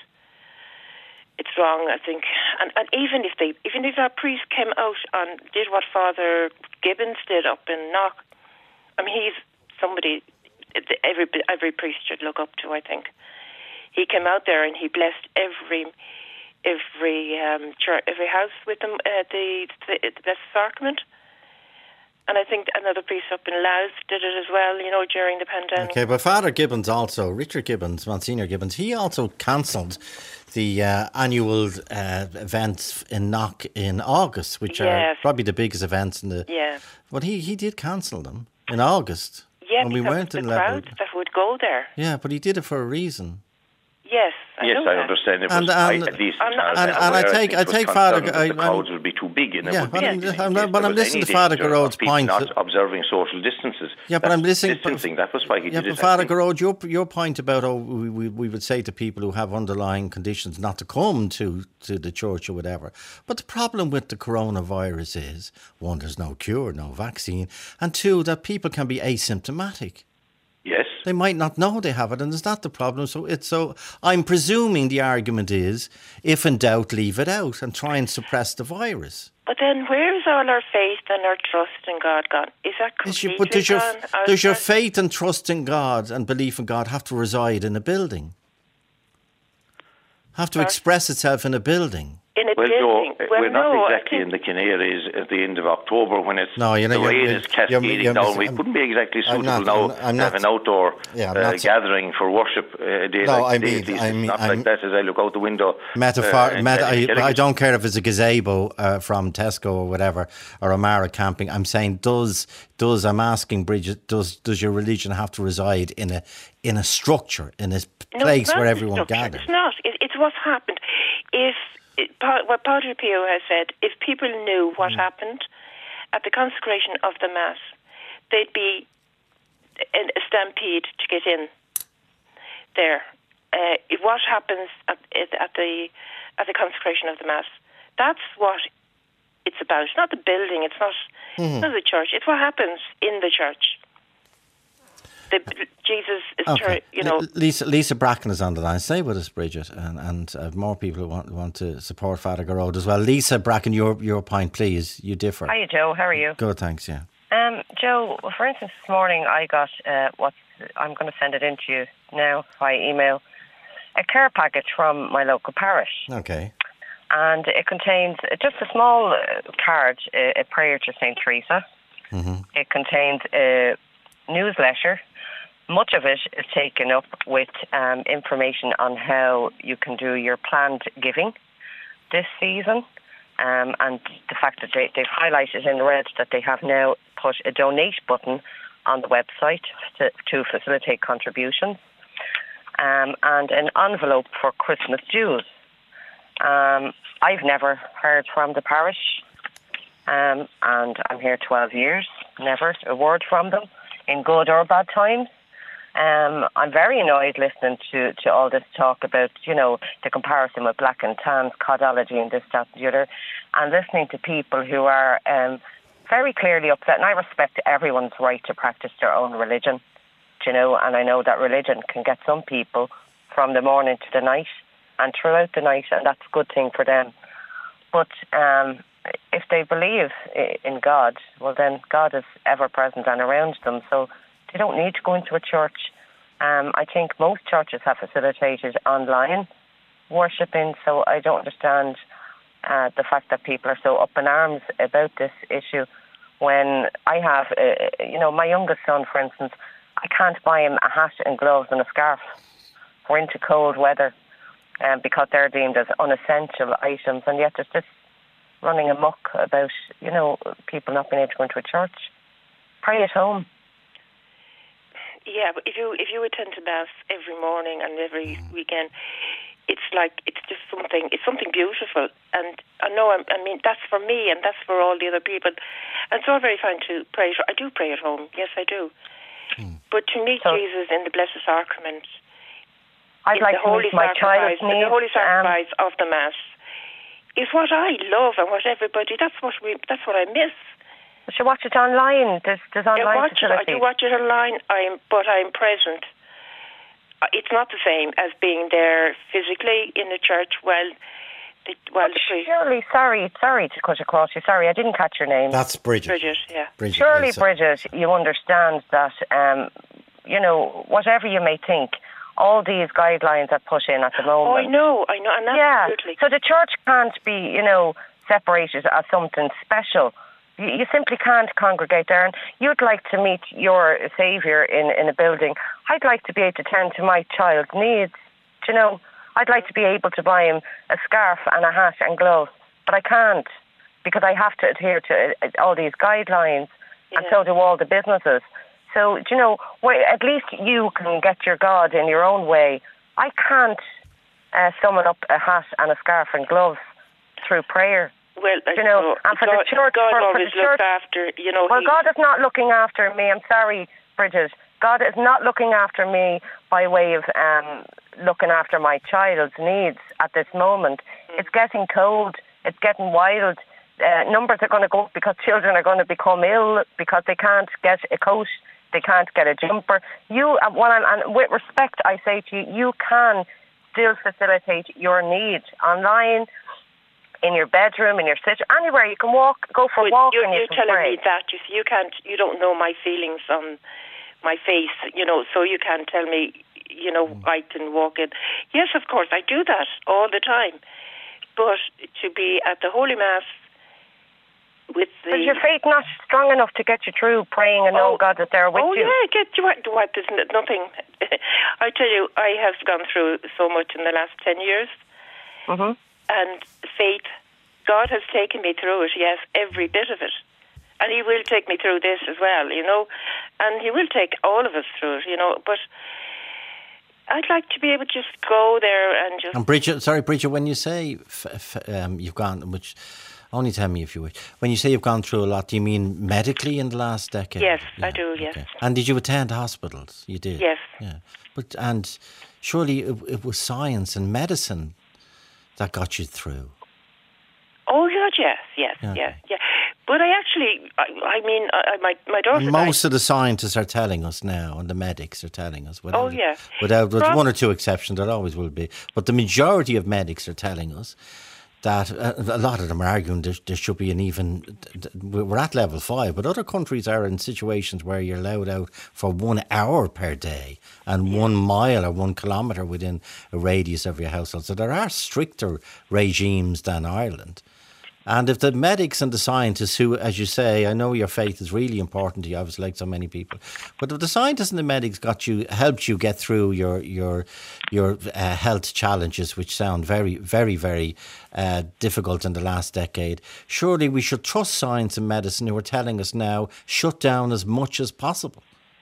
it's wrong. I think, and, and even if they, even if our priest came out and did what Father Gibbons did up in Knock. I mean, he's somebody every every priest should look up to, I think. He came out there and he blessed every every um, church, every house with them, uh, the, the the Blessed Sacrament. And I think another priest up in Laos did it as well, you know, during the pandemic. Okay, but Father Gibbons also, Richard Gibbons, Monsignor Gibbons, he also cancelled the uh, annual uh, events in Knock in August, which yes. are probably the biggest events in the... Yeah. But he, he did cancel them in August. Yeah, when because we weren't the in crowds level. that would go there. Yeah, but he did it for a reason. Yes, I yes, know I that. understand. It was and, and, I, at least and, and, and I take, I take Father. I, the crowds would be too big, and yeah, would but be I'm, big I'm, I'm, but I'm listening to Father Garrod's point. Not observing social distances. Yeah, but That's I'm listening. Distancing. That was why he yeah, did it. but Father Garrod, your your point about oh, we, we we would say to people who have underlying conditions not to come to to the church or whatever. But the problem with the coronavirus is one, there's no cure, no vaccine, and two, that people can be asymptomatic. Yes. They might not know they have it, and it's not the problem. So it's so. I'm presuming the argument is, if in doubt, leave it out and try and suppress the virus. But then, where is all our faith and our trust in God gone? Is that completely your, but does your, gone? Does your faith and trust in God and belief in God have to reside in a building? Have to express itself in a building? In a well, building. Joe, well, we're not no, exactly in the Canaries at the end of October when it's no, you know, the rain you're, is cascading you're, you're, down. We I'm, couldn't be exactly suitable not, now I'm, I'm to not, have an outdoor yeah, uh, not, gathering for worship uh, a day no, like I mean, today. I It's mean, not I'm, like that as I look out the window. Metaphor, uh, meta, I, I it. don't care if it's a gazebo uh, from Tesco or whatever, or a Mara camping. I'm saying, does does I'm asking Bridget, does does your religion have to reside in a in a structure, in a place no, where everyone structure. gathers? It's not. It, it's what's happened. If it, what Padre Pio has said, if people knew what mm. happened at the consecration of the Mass, they'd be in a stampede to get in there. Uh, if what happens at, at the at the consecration of the Mass, that's what it's about. It's not the building. It's not, mm. it's not the church. It's what happens in the church. The, Jesus is, okay. tur- you know. Lisa, Lisa Bracken is on the line. Stay with us, Bridget, and and uh, more people who want want to support Father Garrod as well. Lisa Bracken, your your point, please. You differ. Hiya, Joe. How are you? Good, thanks. Yeah. Um, Joe. For instance, this morning I got uh, what I'm going to send it in to you now by email. A care package from my local parish. Okay. and it contains just a small uh, card, a, a prayer to Saint Teresa. Mm-hmm. It contains a newsletter. Much of it is taken up with um, information on how you can do your planned giving this season, um, and the fact that they, they've highlighted in red that they have now put a donate button on the website to, to facilitate contributions, um, and an envelope for Christmas dues. Um, I've never heard from the parish, um, and I'm here twelve years, never a word from them, in good or bad times. Um, I'm very annoyed listening to, to all this talk about, you know, the comparison with black and tans, codology and this, that and the other, and listening to people who are um, very clearly upset. And I respect everyone's right to practice their own religion, you know, and I know that religion can get some people from the morning to the night and throughout the night, and that's a good thing for them. But um, if they believe in God, well then God is ever present and around them, so they don't need to go into a church. Um, I think most churches have facilitated online worshipping, so I don't understand uh, the fact that people are so up in arms about this issue when I have, uh, you know, my youngest son, for instance, I can't buy him a hat and gloves and a scarf. We're into cold weather um, because they're deemed as unessential items, and yet there's this running amok about, you know, people not being able to go into a church. Pray at home. Yeah, but if you if you attend to mass every morning and every weekend, it's like it's just something. It's something beautiful, and I know. I, I mean, that's for me, and that's for all the other people. And it's all very fine to pray. I do pray at home. Yes, I do. Mm. But to meet so, Jesus in the Blessed Sacrament, I'd like the to holy meet my child's needs, the holy sacrifice um, of the mass is what I love, and what everybody. That's what we. That's what I miss. You should watch it online. There's, there's online I watch facilities. It, I do watch it online, I'm, but I'm present. It's not the same as being there physically in the church while the, while the priest... Surely, sorry, sorry to cut across you. Sorry, I didn't catch your name. That's Bridget. Bridget, yeah. Bridget, Surely, Lisa. Bridget, you understand that, um, you know, whatever you may think, all these guidelines are put in at the moment. Oh, I know, I know, and absolutely. Yeah, so the church can't be, you know, separated as something special. You, you simply can't congregate there. And you'd like to meet your Saviour in, in a building. I'd like to be able to tend to my child's needs. Do you know, I'd like to be able to buy him a scarf and a hat and gloves, but I can't because I have to adhere to uh, all these guidelines, yeah. And so do all the businesses. So, do you know, well, at least you can get your God in your own way. I can't uh, summon up a hat and a scarf and gloves through prayer. Well, you know, and for God, the church, God for, for always the church, looks after, you know. Well, he, God is not looking after me. I'm sorry, Bridget. God is not looking after me by way of um, looking after my child's needs at this moment. Mm. It's getting cold. It's getting wild. Uh, numbers are going to go up because children are going to become ill because they can't get a coat, they can't get a jumper. You, uh, well, and, and with respect, I say to you, you can still facilitate your needs online, in your bedroom, in your sitting, anywhere. You can walk, go for a walk, you're, and you you're can telling pray. me that you see, you can't, you don't know my feelings on my face, you know, so you can't tell me, you know, mm. I can walk in. Yes, of course, I do that all the time, but to be at the Holy Mass with the... But your faith not strong enough to get you through praying and know oh, God is there with oh, you. Oh yeah, get you what? What? There's nothing. I tell you, I have gone through so much in the last ten years. Mm-hmm. And faith, God has taken me through it, yes, every bit of it. And he will take me through this as well, you know. And he will take all of us through it, you know. But I'd like to be able to just go there and just... And Bridget, sorry, Bridget, when you say f- f- um, you've gone, which... Only tell me if you wish. When you say you've gone through a lot, do you mean medically in the last decade? Yes, yeah, I do, yes. Okay. And did you attend hospitals? You did? Yes. Yeah. But and surely it, it was science and medicine that got you through. Oh, God, yes, yes, yeah. yeah, yeah. But I actually, I, I mean, I, my my daughter... And most died. Of the scientists are telling us now, and the medics are telling us. Without, oh, yeah. Without with one or two exceptions, there always will be. But the majority of medics are telling us that uh, a lot of them are arguing there, there should be an even, we're at level five, but other countries are in situations where you're allowed out for one hour per day and yeah. one mile or one kilometre within a radius of your household. So there are stricter regimes than Ireland. And if the medics and the scientists who, as you say, I know your faith is really important to you, obviously, like so many people, but if the scientists and the medics got you, helped you get through your your your uh, health challenges, which sound very, very, very uh, difficult in the last decade, surely we should trust science and medicine who are telling us now, shut down as much as possible.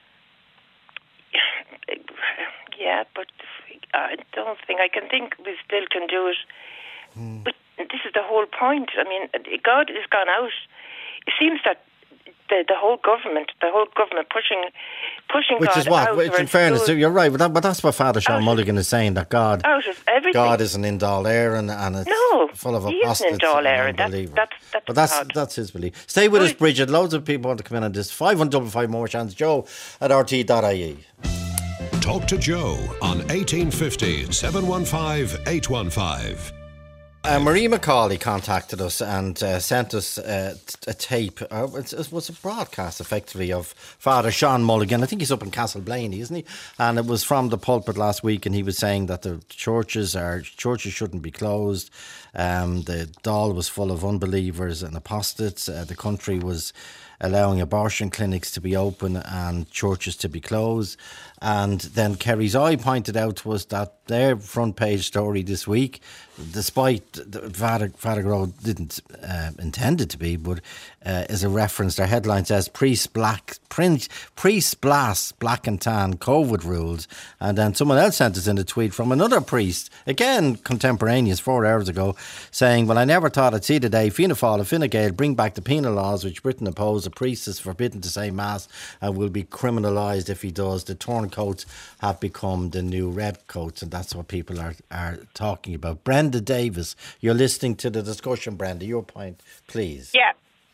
Yeah, but I don't think, I can think we still can do it. Mm. But this is the whole point. I mean, God has gone out. It seems that the the whole government, the whole government pushing, pushing Which God is what? out. Which, in fairness, you're right. But, that, but that's what Father Sean Mulligan is saying, that God, out of everything. God isn't in Dáil Éireann and it's no, full of he apostates isn't in Dáil and Éireann. unbelievers. That, that's, that's but that's God. that's his belief. Stay with right. us, Bridget. Loads of people want to come in on this. five one five five more chance. Joe at r t dot I E. Talk to Joe on eighteen fifty, seven one five, eight one five. Uh, Marie McCauley contacted us and uh, sent us uh, t- a tape. Uh, it, it was a broadcast, effectively, of Father Sean Mulligan. I think he's up in Castleblaney, isn't he? And it was from the pulpit last week, and he was saying that the churches are churches shouldn't be closed. Um, the Dáil was full of unbelievers and apostates. Uh, the country was allowing abortion clinics to be open and churches to be closed. And then Kerry's Eye pointed out was that their front page story this week, despite the Father, Father Grow didn't uh, intend it to be, but uh, is a reference. Their headline says, Priest black, Prince, Priest blast black and tan COVID rules. And then someone else sent us in a tweet from another priest, again contemporaneous, four hours ago, saying, well, I never thought I'd see the day Fianna Fáil and Fine Gael bring back the penal laws which Britain opposed. A priest is forbidden to say mass and will be criminalised if he does. The turncoats have become the new red coats, and that's what people are, are talking about. Brenda Davis, you're listening to the discussion. Brenda, your point, please. Yeah.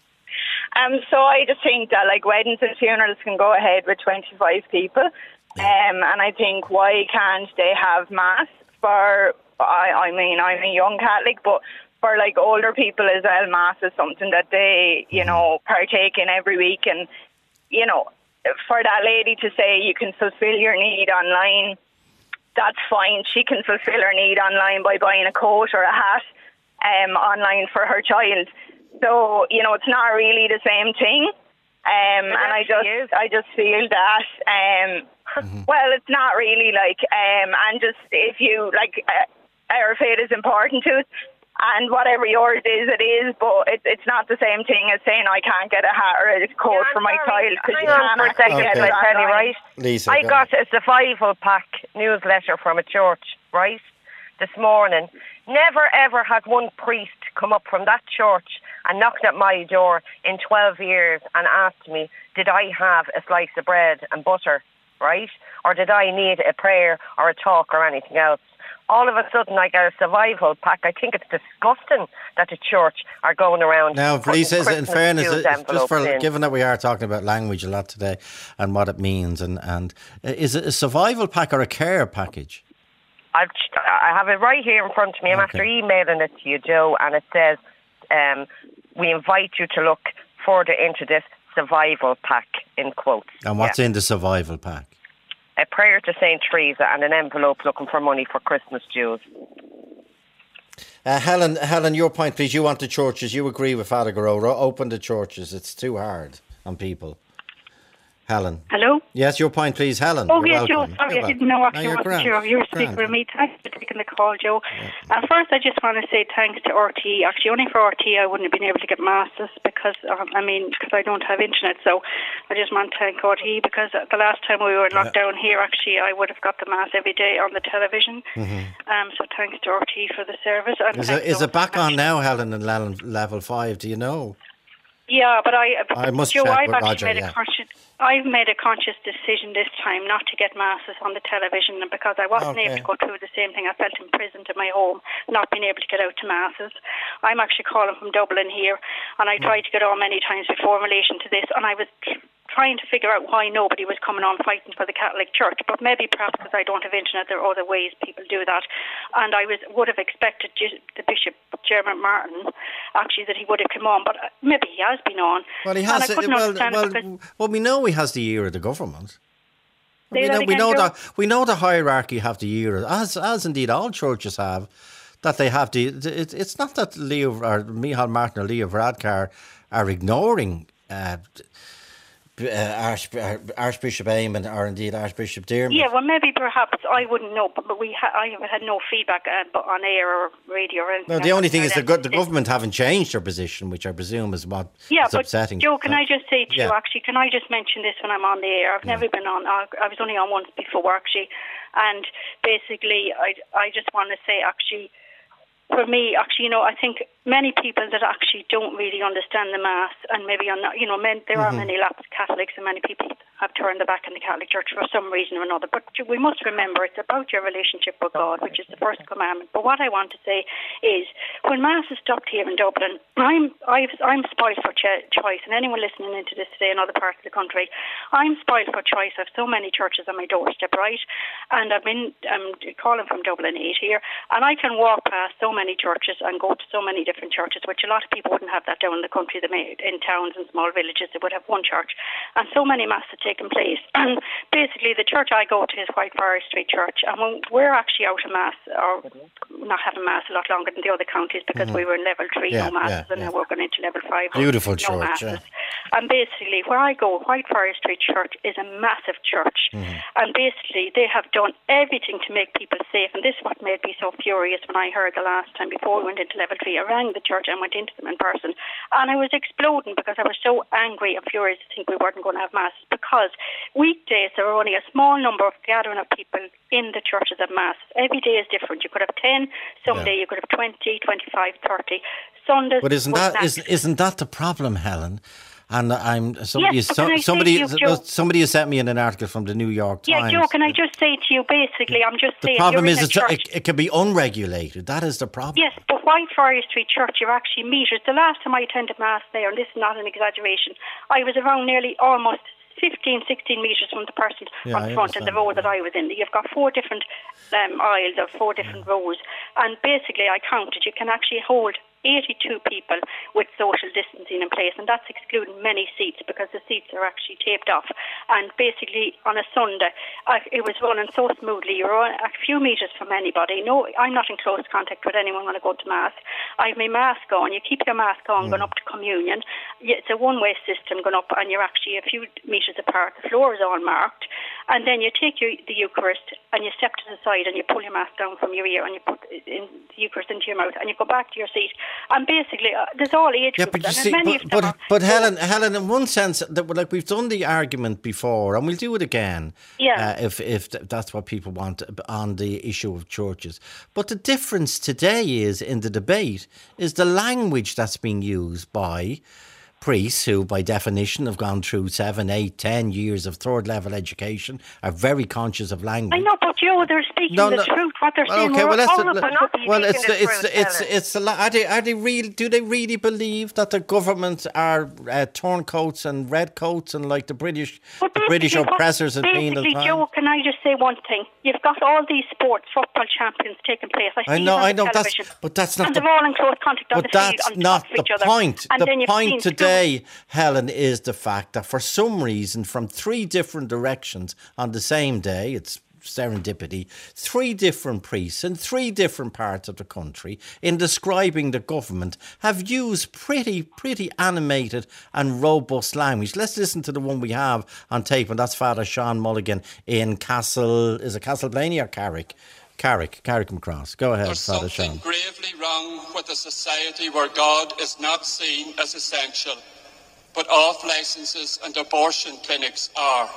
Um, so I just think that like weddings and funerals can go ahead with twenty-five people. Yeah. Um, and I think why can't they have mass for, I, I mean, I'm a young Catholic, but for like older people as well, mass is something that they, you know, partake in every week. And, you know, for that lady to say you can fulfill your need online, that's fine. She can fulfill her need online by buying a coat or a hat um, online for her child. So, you know, it's not really the same thing. Um, and I just is. I just feel that, um, mm-hmm. well, it's not really like, um, and just if you, like, uh, our faith is important to us, and whatever yours is, it is, but it, it's not the same thing as saying I can't get a hat or a coat yeah, for my child. Because you can't for a second, okay. I tell you, right? Lisa, I go got on. a survival pack newsletter from a church, right, this morning. Never ever had one priest come up from that church and knocked at my door in twelve years and asked me, did I have a slice of bread and butter, right? Or did I need a prayer or a talk or anything else? All of a sudden I get a survival pack. I think it's disgusting that the church are going around. Now, Lisa, in fairness, just for in. given that we are talking about language a lot today and what it means, and, and is it a survival pack or a care package? I've, I have it right here in front of me. I'm okay. After emailing it to you, Joe, and it says, um, we invite you to look further into this survival pack, in quotes. And what's yeah. in the survival pack? A prayer to Saint Teresa and an envelope looking for money for Christmas dues. Uh, Helen, Helen, your point, please. You want the churches. You agree with Father Garora. Open the churches. It's too hard on people. Helen. Hello? Yes, your point, please. Helen. Oh, yes, Joe. Sorry, I didn't know actually what you you were speaking with me. Thanks for taking the call, Joe. Yeah. Uh, first, I just want to say thanks to R T E. Actually, only for R T E I wouldn't have been able to get masses because, um, I mean, because I don't have internet. So I just want to thank R T E because the last time we were locked down here, actually, I would have got the mass every day on the television. Mm-hmm. Um, so thanks to R T E for the service. And is it, is it back on now, Helen, in level five? Do you know? Yeah, but I, I must Joe, check I've with actually Roger, made a yeah. conscious, I've made a conscious decision this time not to get masses on the television because I wasn't okay. able to go through the same thing. I felt imprisoned in my home, not being able to get out to masses. I'm actually calling from Dublin here, and I tried to get on many times before in relation to this, and I was trying to figure out why nobody was coming on fighting for the Catholic Church, but maybe perhaps because I don't have internet, there are other ways people do that. And I was would have expected the Bishop, Jeremy Martin, actually, that he would have come on, but maybe he has been on. Well, he has. And I couldn't well, understand well, it because well, we know he has the ear of the government. Say We that know, we again, know Joe? that we know the hierarchy have the ear, as as indeed all churches have. That they have the. It, it's not that Leo or Micheál Martin or Leo Varadkar are ignoring uh, uh, Arch, uh, Archbishop Eamon or indeed Archbishop Dermot. Yeah, well, maybe perhaps I wouldn't know, but, but we ha- I have had no feedback uh, on air or radio or anything. No, the only thing is the, go- that. the government haven't changed their position, which I presume is what Yeah, is but upsetting. Joe, can I just say to Yeah. you, actually, can I just mention this when I'm on the air? I've never been on, I I was only on once before, actually, and basically, I, I just want to say, actually, for me, actually, you know, I think many people that actually don't really understand the Mass, and maybe, on, you know, men, there are Mhm. many lapsed Catholics, and many people have turned their back on the Catholic Church for some reason or another. But we must remember it's about your relationship with God, which is the first commandment. But what I want to say is, when Mass is stopped here in Dublin, I'm I've, I'm spoiled for ch- choice, and anyone listening into this today in other parts of the country, I'm spoiled for choice. I have so many churches on my doorstep, right? And I've been I'm calling from Dublin eight here, and I can walk past so many churches and go to so many different churches, which a lot of people wouldn't have that down in the country. They may, in towns and small villages, they would have one church, and so many masses taking place. And basically, the church I go to is Whitefriars Street Church, and when we're actually out of mass, or not having mass a lot longer than the other counties, because Mhm. we were in level three, Yeah, no masses, yeah, and yeah. now we're going into level five. Beautiful no church, masses. yeah. And basically, where I go, Whitefriars Street Church is a massive church. Mhm. And basically, they have done everything to make people safe. And this is what made me so furious when I heard the last time before we went into level three. I rang the church and went into them in person. And I was exploding because I was so angry and furious to think we weren't going to have Mass. Because weekdays, there are only a small number of gathering of people in the churches at Mass. Every day is different. You could have ten, some Yeah. day you could have twenty, twenty-five, thirty. Sundays. But isn't was that isn't, isn't that the problem, Helen? And I'm somebody Yes, but so, can I say somebody to you, Joe- somebody has sent me in an article from the New York Yeah, Times. Joe, can I just say to you, basically, I'm just the saying... problem you're is in a it's, church. it, it can be unregulated. That is the problem. Yes, but Whitefriars Street Church, you're actually meters. The last time I attended Mass there, and this is not an exaggeration, I was around nearly almost fifteen, sixteen metres from the person Yeah, on I the front of the understand. row that I was in. You've got four different um, aisles or four different rows, and basically I counted, you can actually hold eighty-two people with social distancing in place, and that's excluding many seats because the seats are actually taped off. And basically on a Sunday, I, it was running so smoothly. You're on a few metres from anybody. No, I'm not in close contact with anyone when I go to Mass. I have my mask on. You keep your mask on Mm. going up to communion. Yeah, it's a one-way system going up, and you're actually a few metres apart. The floor is all marked. And then you take your, the Eucharist and you step to the side and you pull your mask down from your ear and you put in the Eucharist into your mouth and you go back to your seat. And basically, uh, there's all age Yeah, groups. but you and see, many but, of them but, are- but Helen, Helen, in one sense, that like we've done the argument before, and we'll do it again. Yeah. Uh, if if th- that's what people want on the issue of churches. But the difference today is in the debate is the language that's being used by priests who, by definition, have gone through seven, eight, ten years of third level education, are very conscious of language. I know, but Joe, they're speaking No, the no. truth. What they're Well, saying, okay, we're well, that's all the- about well, the- well, it's speaking the, the it's truth, the, it's Helen. it's a lot. Are they are they real? Do they really believe that the government are uh, turncoats and redcoats and like the British, the British Basically, what- oppressors in penal Basically, time? Joe, can I just say one thing? You've got all these sports, football champions taking place. I, I see know, them on I the know. That's television. but that's not and the. they're all in close contact on But the field, that's on not top of the each other. point. And The then you've point seen today, Helen, is the fact that for some reason, from three different directions on the same day, it's serendipity, three different priests in three different parts of the country in describing the government have used pretty, pretty animated and robust language. Let's listen to the one we have on tape, and that's Father Sean Mulligan in Castle, is it Castleblayney or Carrick? Carrick, Carrick McCross. Go ahead, There's Father something Sean. gravely wrong with a society where God is not seen as essential, but off licenses and abortion clinics are.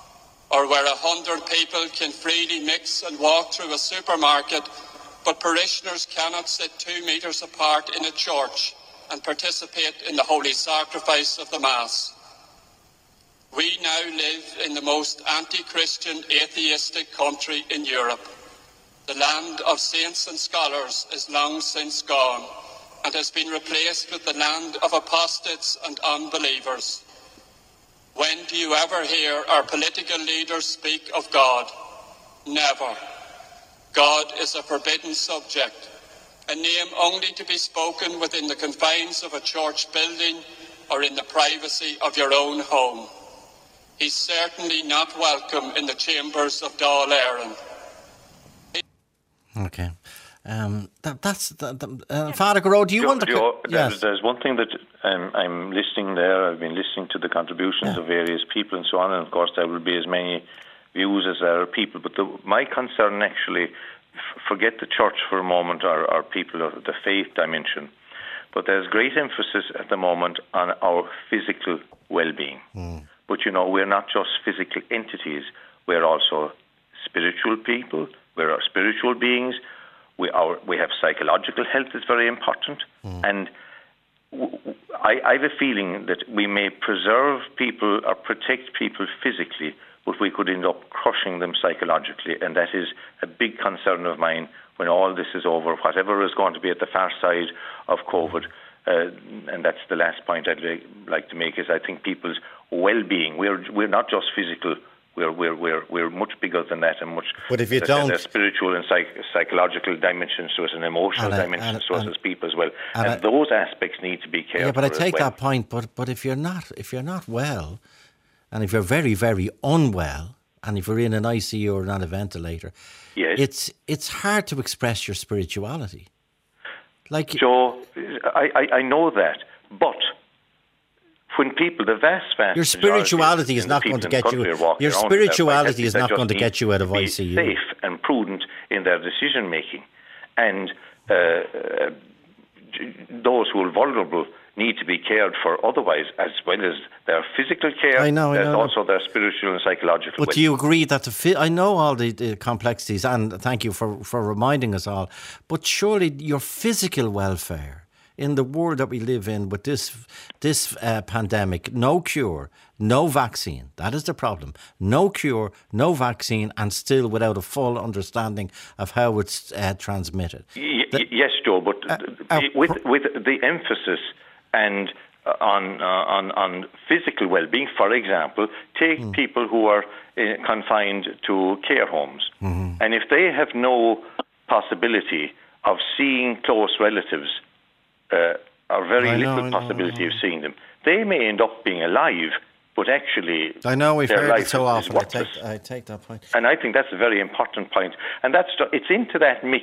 Or where a hundred people can freely mix and walk through a supermarket, but parishioners cannot sit two metres apart in a church and participate in the holy sacrifice of the Mass. We now live in the most anti-Christian, atheistic country in Europe. The land of saints and scholars is long since gone and has been replaced with the land of apostates and unbelievers. When do you ever hear our political leaders speak of God? Never. God is a forbidden subject, a name only to be spoken within the confines of a church building or in the privacy of your own home. He's certainly not welcome in the chambers of Dáil Éireann. Okay. Um, that, that's that, that, uh, Father Garreau, do you Joe, want to... Joe, yes. there's, there's one thing that um, I'm listening there. I've been listening to the contributions yeah. of various people and so on, and of course there will be as many views as there are people. But the, my concern actually, f- forget the church for a moment, or, or people of the faith dimension, but there's great emphasis at the moment on our physical well-being. Mm. But you know, we're not just physical entities, we're also spiritual people, we're our spiritual beings. We, our, we have psychological health is very important, mm. and w- w- I, I have a feeling that we may preserve people or protect people physically, but we could end up crushing them psychologically, and that is a big concern of mine when all this is over, whatever is going to be at the far side of COVID. Uh, and that's the last point I'd like to make, is I think people's well-being, we're, we're not just physical, We're we're we're we're much bigger than that, and much. But if you the, don't, the spiritual and psych, psychological dimensions to us, and emotional and dimensions I, to us as people as well, and, and I, those aspects need to be cared for. Yeah, but I take well. that point. But but if you're not if you're not well, and if you're very very unwell, and if you're in an I C U or on a ventilator, yes, it's it's hard to express your spirituality. Like Joe, I I, I know that, but. When people, the vast, vast your spirituality is not going to get you. Your spirituality is not going to get you out of I C U. Safe and prudent in their decision making, and uh, uh, those who are vulnerable need to be cared for. Otherwise, as well as their physical care, I know, I there's know. also their spiritual and psychological. But do you agree that the fi- I know all the, the complexities, and thank you for for reminding us all. But surely your physical welfare, in the world that we live in with this this uh, pandemic, no cure, no vaccine. That is the problem. No cure, no vaccine, and still without a full understanding of how it's uh, transmitted. Y- the, yes, Joe, but uh, uh, with with the emphasis and uh, on uh, on on physical well-being, for example, take mm. people who are uh, confined to care homes, mm-hmm. and if they have no possibility of seeing close relatives, Uh, or very I little know, possibility know, of seeing them, they may end up being alive, but actually I know we've their heard life it so is, often. is I take, I take that point, and I think that's a very important point. And that's it's into that mix.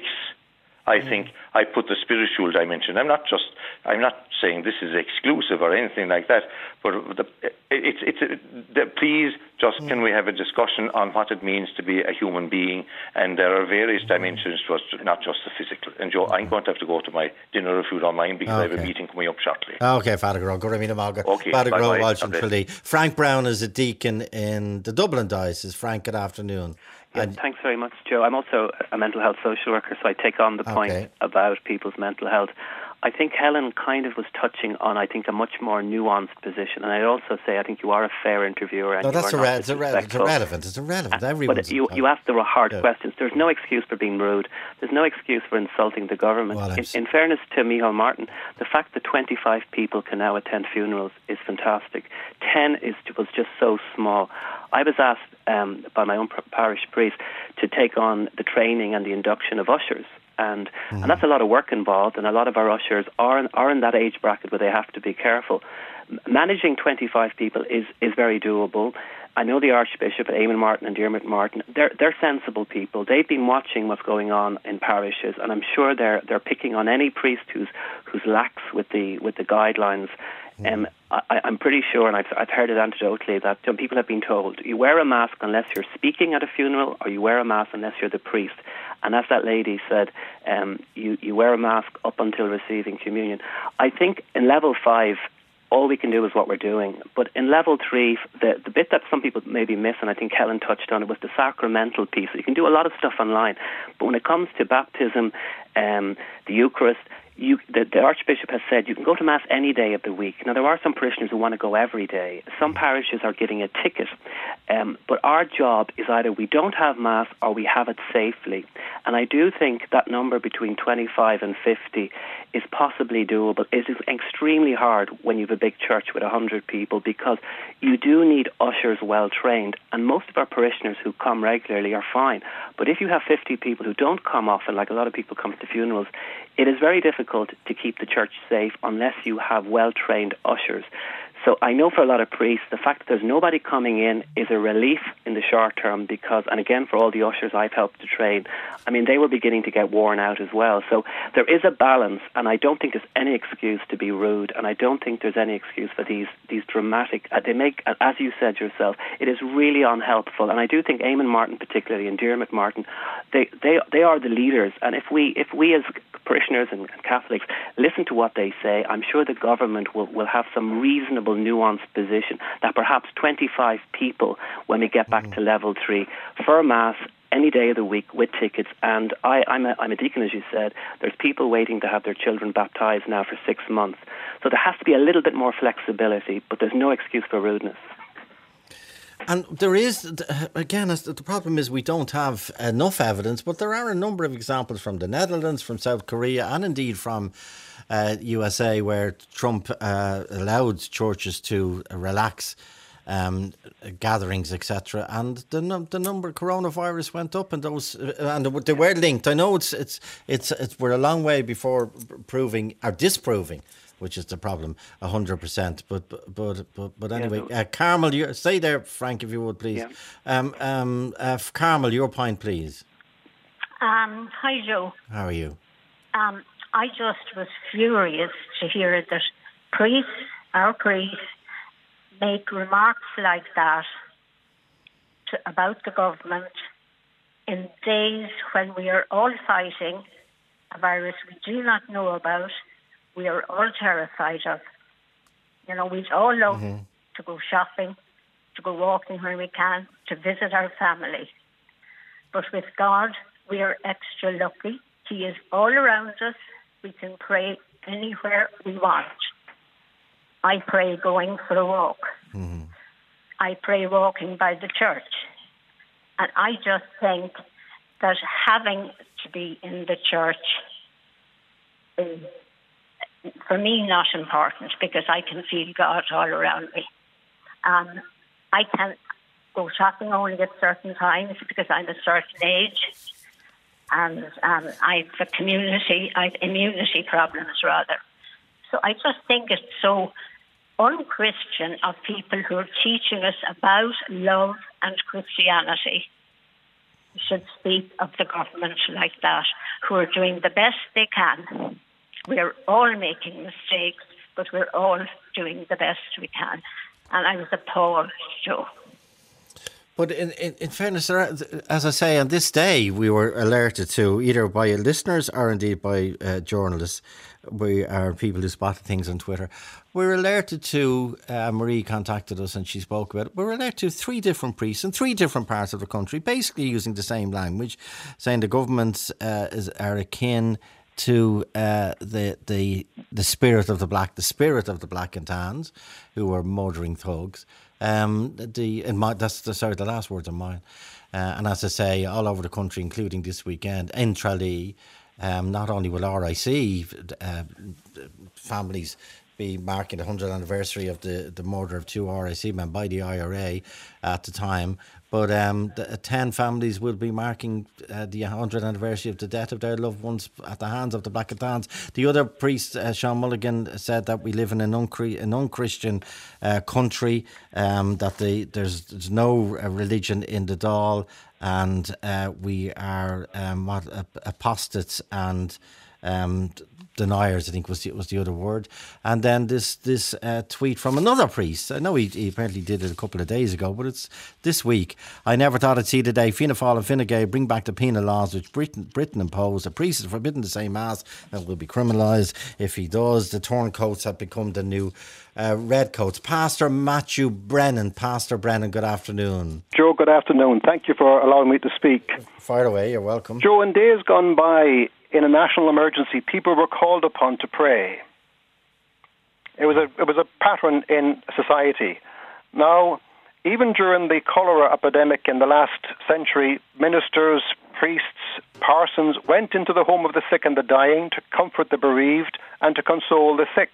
I mm. think I put the spiritual dimension. I'm not just. I'm not saying this is exclusive or anything like that. But the, it's it's. A, the, please, just mm. can we have a discussion on what it means to be a human being? And there are various dimensions to us, not just the physical. And Joe, I'm going to have to go to my dinner if you don't mind, because okay. I have a meeting coming up shortly. Okay, Father Garreau, go Ramina Malga. Okay, Father Garreau, Walsh and Tralee. Frank Brown is a deacon in the Dublin diocese. Frank, good afternoon. Yeah, and thanks very much, Joe. I'm also a mental health social worker, so I take on the point okay. about people's mental health. I think Helen kind of was touching on, I think, a much more nuanced position. And I'd also say I think you are a fair interviewer. And no, that's you are irre- it's, irre- it's irrelevant. It's irrelevant. Everyone's but you, you ask the hard yeah. questions. There's no excuse for being rude. There's no excuse for insulting the government. Well, in, in fairness to Micheál Martin, the fact that twenty-five people can now attend funerals is fantastic. ten is was just so small. I was asked um, by my own parish priest to take on the training and the induction of ushers. And mm. and that's a lot of work involved, and a lot of our ushers are in, are in that age bracket where they have to be careful. Managing twenty-five people is, is very doable. I know the Archbishop, Eamon Martin and Dermot Martin, they're they're sensible people. They've been watching what's going on in parishes, and I'm sure they're they're picking on any priest who's who's lax with the with the guidelines. Mm. Um, I, I'm pretty sure, and I've, I've heard it anecdotally, that some people have been told you wear a mask unless you're speaking at a funeral, or you wear a mask unless you're the priest. And as that lady said, um, you, you wear a mask up until receiving communion. I think in level five, all we can do is what we're doing. But in level three, the, the bit that some people maybe miss, and I think Helen touched on it, was the sacramental piece. You can do a lot of stuff online, but when it comes to baptism, um, the Eucharist, You, the, the Archbishop has said you can go to Mass any day of the week. Now, there are some parishioners who want to go every day. Some parishes are giving a ticket Um, but our job is either we don't have Mass or we have it safely. And I do think that number between twenty-five and fifty is possibly doable. It is extremely hard when you have a big church with one hundred people, because you do need ushers well trained. And most of our parishioners who come regularly are fine. But if you have fifty people who don't come often, like a lot of people come to funerals, it is very difficult to keep the church safe unless you have well trained ushers. So I know for a lot of priests, the fact that there's nobody coming in is a relief in the short term, because, and again, for all the ushers I've helped to train, I mean, they were beginning to get worn out as well. So there is a balance, and I don't think there's any excuse to be rude, and I don't think there's any excuse for these these dramatic, uh, they make, uh, as you said yourself, it is really unhelpful. And I do think Eamon Martin particularly, and Diarmuid Martin, they, they, they are the leaders, and if we, if we as parishioners and Catholics listen to what they say, I'm sure the government will, will have some reasonable nuanced position that perhaps twenty-five people when we get back mm. to level three for Mass any day of the week with tickets. And I, I'm, a, I'm a deacon, as you said. There's people waiting to have their children baptised now for six months. So there has to be a little bit more flexibility, but there's no excuse for rudeness. And there is, again, the problem is we don't have enough evidence, but there are a number of examples from the Netherlands, from South Korea, and indeed from uh, U S A, where Trump uh, allowed churches to relax um, gatherings, et cetera. And the num- the number of coronavirus went up, and those uh, and they were linked. I know it's it's it's, it's we're a long way before proving or disproving, which is the problem, a hundred percent. But but but but anyway, yeah, no. uh, Carmel, you stay there, Frank, if you would, please. Yeah. Um um uh, Carmel, your point, please. Um, hi, Joe. How are you? Um, I just was furious to hear that priests, our priests, make remarks like that to, about the government in days when we are all fighting a virus we do not know about. We are all terrified of. You know, we all love mm-hmm. to go shopping, to go walking where we can, to visit our family. But with God, we are extra lucky. He is all around us. We can pray anywhere we want. I pray going for a walk. Mm-hmm. I pray walking by the church. And I just think that having to be in the church is, for me, not important, because I can feel God all around me. Um, I can't go shopping only at certain times because I'm a certain age, and um, I have a community, I have immunity problems rather. So I just think it's so unchristian of people who are teaching us about love and Christianity. We should speak of the government like that, who are doing the best they can. We're all making mistakes, but we're all doing the best we can. And I was appalled, Joe. But in, in, in fairness, as I say, on this day, we were alerted to, either by listeners or indeed by uh, journalists, we are people who spotted things on Twitter. We were alerted to, uh, Marie contacted us and she spoke about it, we were alerted to three different priests in three different parts of the country, basically using the same language, saying the governments uh, is, are akin to uh, the the the spirit of the black, the spirit of the Black and Tans, who were murdering thugs. Um, the and my, that's the sorry, the last words are mine. Uh, and as I say, all over the country, including this weekend in Tralee, um, not only will R I C uh, families be marking the hundredth anniversary of the, the murder of two R I C men by the I R A at the time, but um, the, uh, ten families will be marking uh, the hundredth anniversary of the death of their loved ones at the hands of the Black and Tans. The other priest, uh, Sean Mulligan, said that we live in an, unchri- an unchristian uh, country, um, that the, there's, there's no uh, religion in the Dáil, and uh, we are um, what, uh, apostates and um, deniers, I think was the, was the other word. And then this this uh, tweet from another priest. I know he, he apparently did it a couple of days ago, but it's this week. I never thought I'd see the day Fianna Fáil and Fine Gael bring back the penal laws which Britain, Britain imposed. A priest is forbidden to say mass and will be criminalised if he does. The turncoats have become the new uh, redcoats. Pastor Matthew Brennan. Pastor Brennan, good afternoon. Joe, good afternoon. Thank you for allowing me to speak. Fire away, you're welcome. Joe, in days gone by, in a national emergency, people were called upon to pray. It was a it was a pattern in society. Now, even during the cholera epidemic in the last century, ministers, priests, parsons went into the home of the sick and the dying to comfort the bereaved and to console the sick.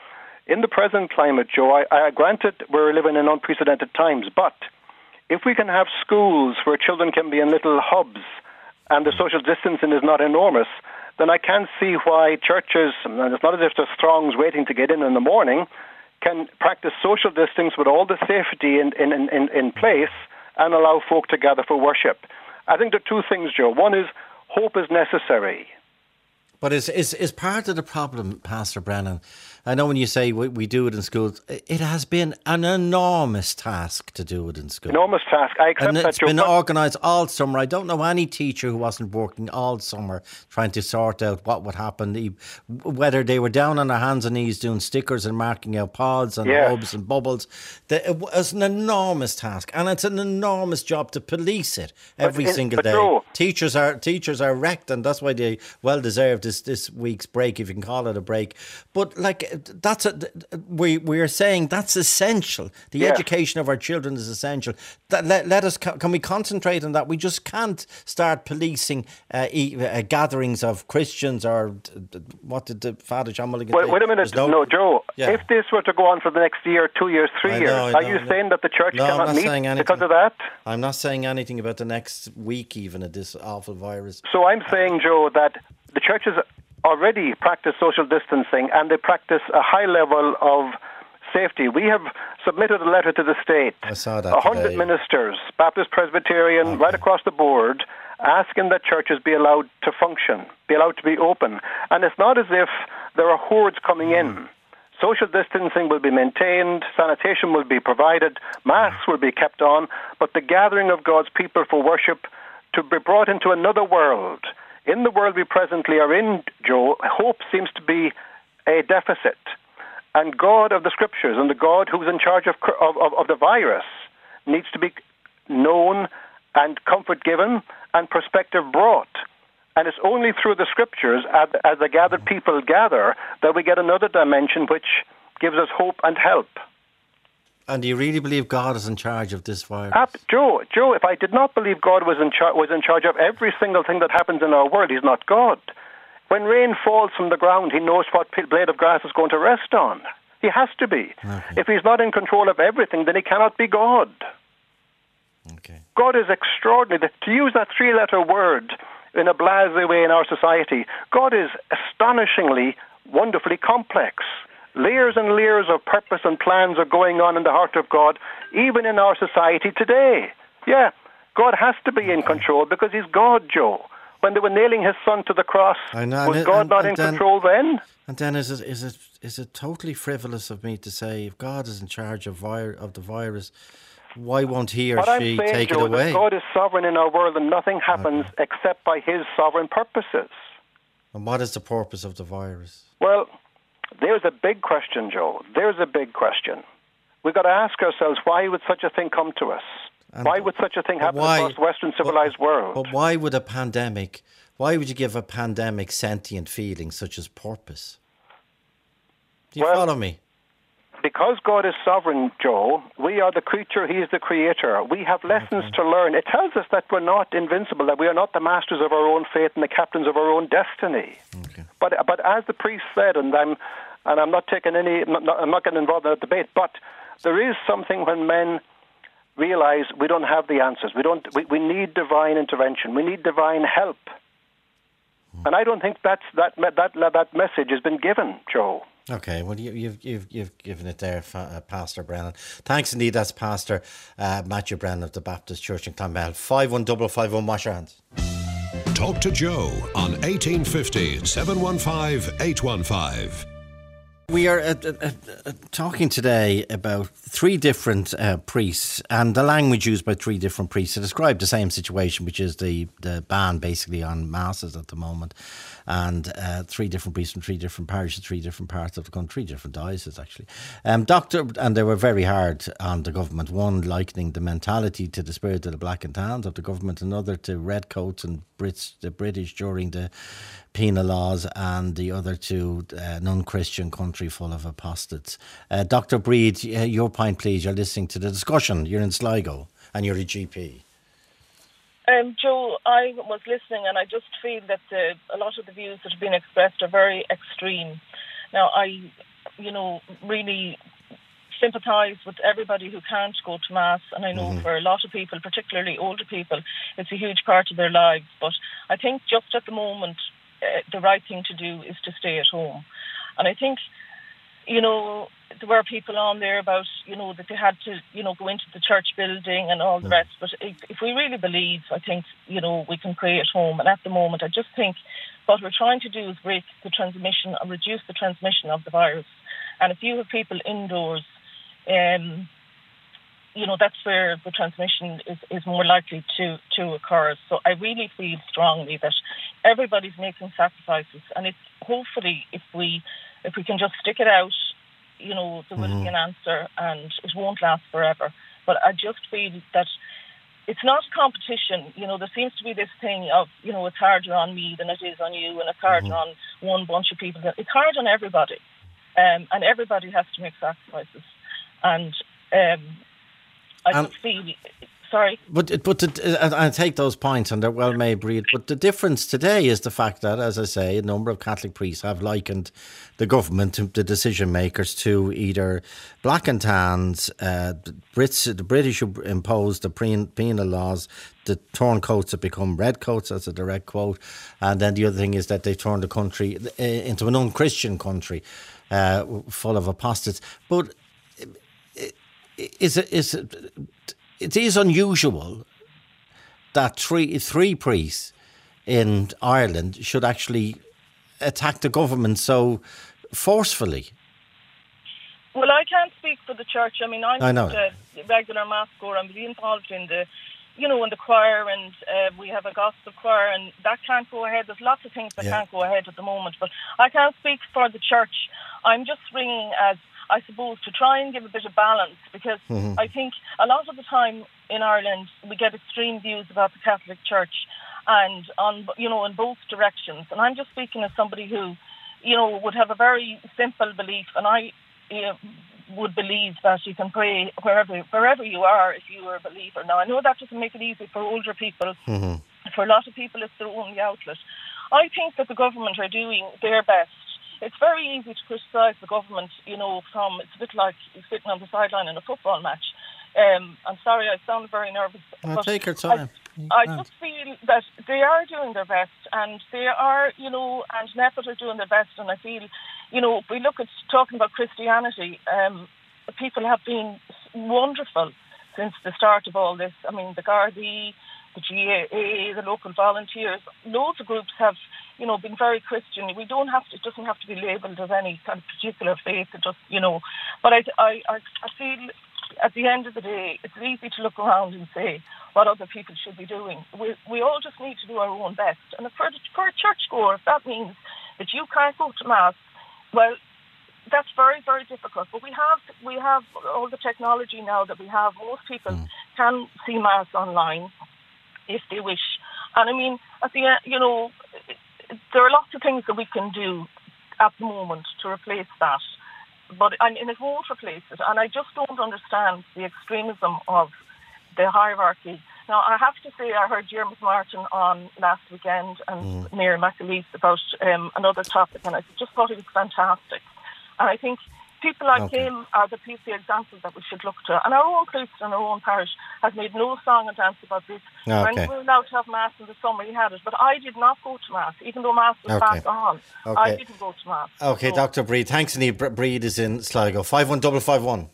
In the present climate, Joe, I, I granted we're living in unprecedented times, but if we can have schools where children can be in little hubs and the social distancing is not enormous, then I can't see why churches, and it's not as if there's throngs waiting to get in in the morning, can practice social distance with all the safety in, in, in, in place and allow folk to gather for worship. I think there are two things, Joe. One is hope is necessary. But is, is, is part of the problem, Pastor Brennan, I know when you say we, we do it in schools, it has been an enormous task to do it in schools. Enormous task. I accept and that. It's been organised all summer. I don't know any teacher who wasn't working all summer trying to sort out what would happen, whether they were down on their hands and knees doing stickers and marking out pods and yes. hubs and bubbles. It was an enormous task, and it's an enormous job to police it every but single in, day. Joe, teachers are teachers are wrecked, and that's why they well deserved this this week's break, if you can call it a break. But like that's a, we we are saying that's essential. The yes. education of our children is essential. That, let, let us can we concentrate on that? We just can't start policing uh, e- uh, gatherings of Christians or uh, what did the Father John Mulligan wait, say? wait a minute, no, no Joe. Yeah. If this were to go on for the next year, two years, three I years, know, I are know, you no. saying that the church no, cannot meet because of that? I'm not saying anything about the next week, even of this awful virus. So I'm saying, Joe, that the churches already practice social distancing and they practice a high level of safety. We have submitted a letter to the state. I saw that A hundred ministers, Baptist, Presbyterian, okay. right across the board, asking that churches be allowed to function, be allowed to be open. And it's not as if there are hordes coming mm. in. Social distancing will be maintained, sanitation will be provided, masks will be kept on, but the gathering of God's people for worship to be brought into another world. In the world we presently are in, Joe, hope seems to be a deficit. And God of the Scriptures and the God who's in charge of, of, of the virus needs to be known and comfort given and perspective brought. And it's only through the Scriptures, as, as the gathered people gather, that we get another dimension which gives us hope and help. And do you really believe God is in charge of this virus? Uh, Joe, Joe, if I did not believe God was in, char- was in charge of every single thing that happens in our world, he's not God. When rain falls from the ground, he knows what blade of grass is going to rest on. He has to be. Okay. If he's not in control of everything, then he cannot be God. Okay. God is extraordinary. To use that three-letter word in a blasé way in our society, God is astonishingly, wonderfully complex. Layers and layers of purpose and plans are going on in the heart of God, even in our society today. Yeah, God has to be in control because he's God, Joe. When they were nailing his son to the cross, know, was and, God and, not and in then, control then? And then is it, is it is it totally frivolous of me to say if God is in charge of, vir- of the virus, why won't he or what she I'm saying, take Joe, it away? That God is sovereign in our world and nothing happens okay. except by his sovereign purposes. And what is the purpose of the virus? Well, there's a big question, Joe. There's a big question. We've got to ask ourselves, why would such a thing come to us? And why would such a thing happen why, across the Western civilized but, world? But why would a pandemic, why would you give a pandemic sentient feelings such as purpose? Do you well, follow me? Because God is sovereign, Joe, we are the creature, he is the creator. We have lessons okay. to learn. It tells us that we're not invincible, that we are not the masters of our own fate and the captains of our own destiny. Okay. But but as the priest said, and I'm and I'm not taking any, I'm not, I'm not getting involved in that debate, but there is something when men realize we don't have the answers. We don't. We, we need divine intervention. We need divine help. Hmm. And I don't think that's that that that message has been given, Joe. Okay, well, you, you've you've you've given it there, uh, Pastor Brennan. Thanks indeed. That's Pastor uh, Matthew Brennan of the Baptist Church in Clonmel. Five one double five one. Wash your hands. Talk to Joe on eighteen fifty, seven one five, eight one five. We are uh, uh, uh, talking today about three different uh, priests and the language used by three different priests to describe the same situation, which is the, the ban basically on masses at the moment. And uh, three different priests from three different parishes, three different parts of the country, three different dioceses actually. Um, Doctor, and they were very hard on the government. One likening the mentality to the spirit of the black and tans of the government, another to redcoats and Brits, the British during the penal laws, and the other to uh, non-Christian countries. country full of apostates. Uh, Doctor Breed, uh, your point, please. You're listening to the discussion. You're in Sligo and you're a G P. Um, Joe, I was listening and I just feel that the, a lot of the views that have been expressed are very extreme. Now, I, you know, really sympathise with everybody who can't go to Mass, and I know mm-hmm. for a lot of people, particularly older people, it's a huge part of their lives. But I think just at the moment, uh, the right thing to do is to stay at home. And I think, you know, there were people on there about, you know, that they had to, you know, go into the church building and all the rest. But if, if we really believe, I think, you know, we can pray at home. And at the moment, I just think what we're trying to do is break the transmission and reduce the transmission of the virus. And if you have people indoors, um, you know, that's where the transmission is, is more likely to, to occur. So I really feel strongly that everybody's making sacrifices. And it's hopefully if we if we can just stick it out, you know, there will mm-hmm. be an answer and it won't last forever. But I just feel that it's not a competition. You know, there seems to be this thing of, you know, it's harder on me than it is on you, and it's harder mm-hmm. on one bunch of people. It's hard on everybody. Um, and everybody has to make sacrifices. And um, I um, just feel... Sorry. But but the, I take those points and they're well made, Breed. But the difference today is the fact that, as I say, a number of Catholic priests have likened the government, the decision makers, to either black and tans. Uh, the Brits, the British who imposed the penal laws, the turncoats have become redcoats. That's a direct quote. And then the other thing is that they've turned the country into an un-Christian country, uh, full of apostates. But is it is it? It is unusual that three three priests in Ireland should actually attack the government so forcefully. Well, I can't speak for the church. I mean, I'm I know. just a regular mass goer. I'm really involved in the, you know, in the choir, and uh, we have a gospel choir, and that can't go ahead. There's lots of things that yeah. can't go ahead at the moment, but I can't speak for the church. I'm just ringing as, I suppose, to try and give a bit of balance, because mm-hmm. I think a lot of the time in Ireland we get extreme views about the Catholic Church, and on, you know, in both directions. And I'm just speaking as somebody who, you know, would have a very simple belief, and I uh, would believe that you can pray wherever wherever you are if you are a believer. Now, I know that doesn't make it easy for older people. Mm-hmm. For a lot of people, it's their only outlet. I think that the government are doing their best. It's very easy to criticise the government, you know, from, it's a bit like sitting on the sideline in a football match. Um, I'm sorry, I sound very nervous. I'll take your time. I, I just feel that they are doing their best, and they are, you know, and N E P I are doing their best, and I feel, you know, if we look at talking about Christianity, um, people have been wonderful since the start of all this. I mean, the Gardaí, the G A A, the local volunteers, loads of groups have, you know, been very Christian. We don't have to, it doesn't have to be labelled as any kind of particular faith. It just, you know, but I, I, I feel at the end of the day, it's easy to look around and say what other people should be doing. We we all just need to do our own best. And for, for a churchgoer, if that means that you can't go to Mass, well, that's very, very difficult. But we have we have all the technology now that we have. Most people mm. can see Mass online if they wish. And I mean, at the end, you know, there are lots of things that we can do at the moment to replace that. But and, and it won't replace it. And I just don't understand the extremism of the hierarchy. Now, I have to say, I heard Jeremy Martin on last weekend and mm. Mary McAleese about um, another topic, and I just thought it was fantastic. And I think people like okay. him are the P C examples that we should look to. And our own priest in our own parish has made no song and dance about this. Okay. When we were allowed to have Mass in the summer, he had it. But I did not go to Mass, even though Mass was okay. back on. Okay. I didn't go to Mass. Okay, so. Doctor Breed. Thanks, Annie. Breed is in Sligo. five one five five one.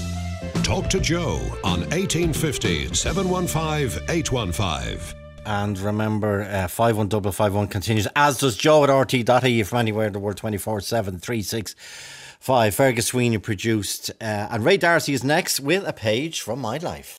Talk to Joe on eighteen fifty, seven one five, eight one five. And remember, uh, five one five five one continues, as does Joe at r t dot i e from anywhere in the world, twenty-four seven, three six five. Fergus Sweeney produced, uh, and Ray Darcy is next with a page from my life.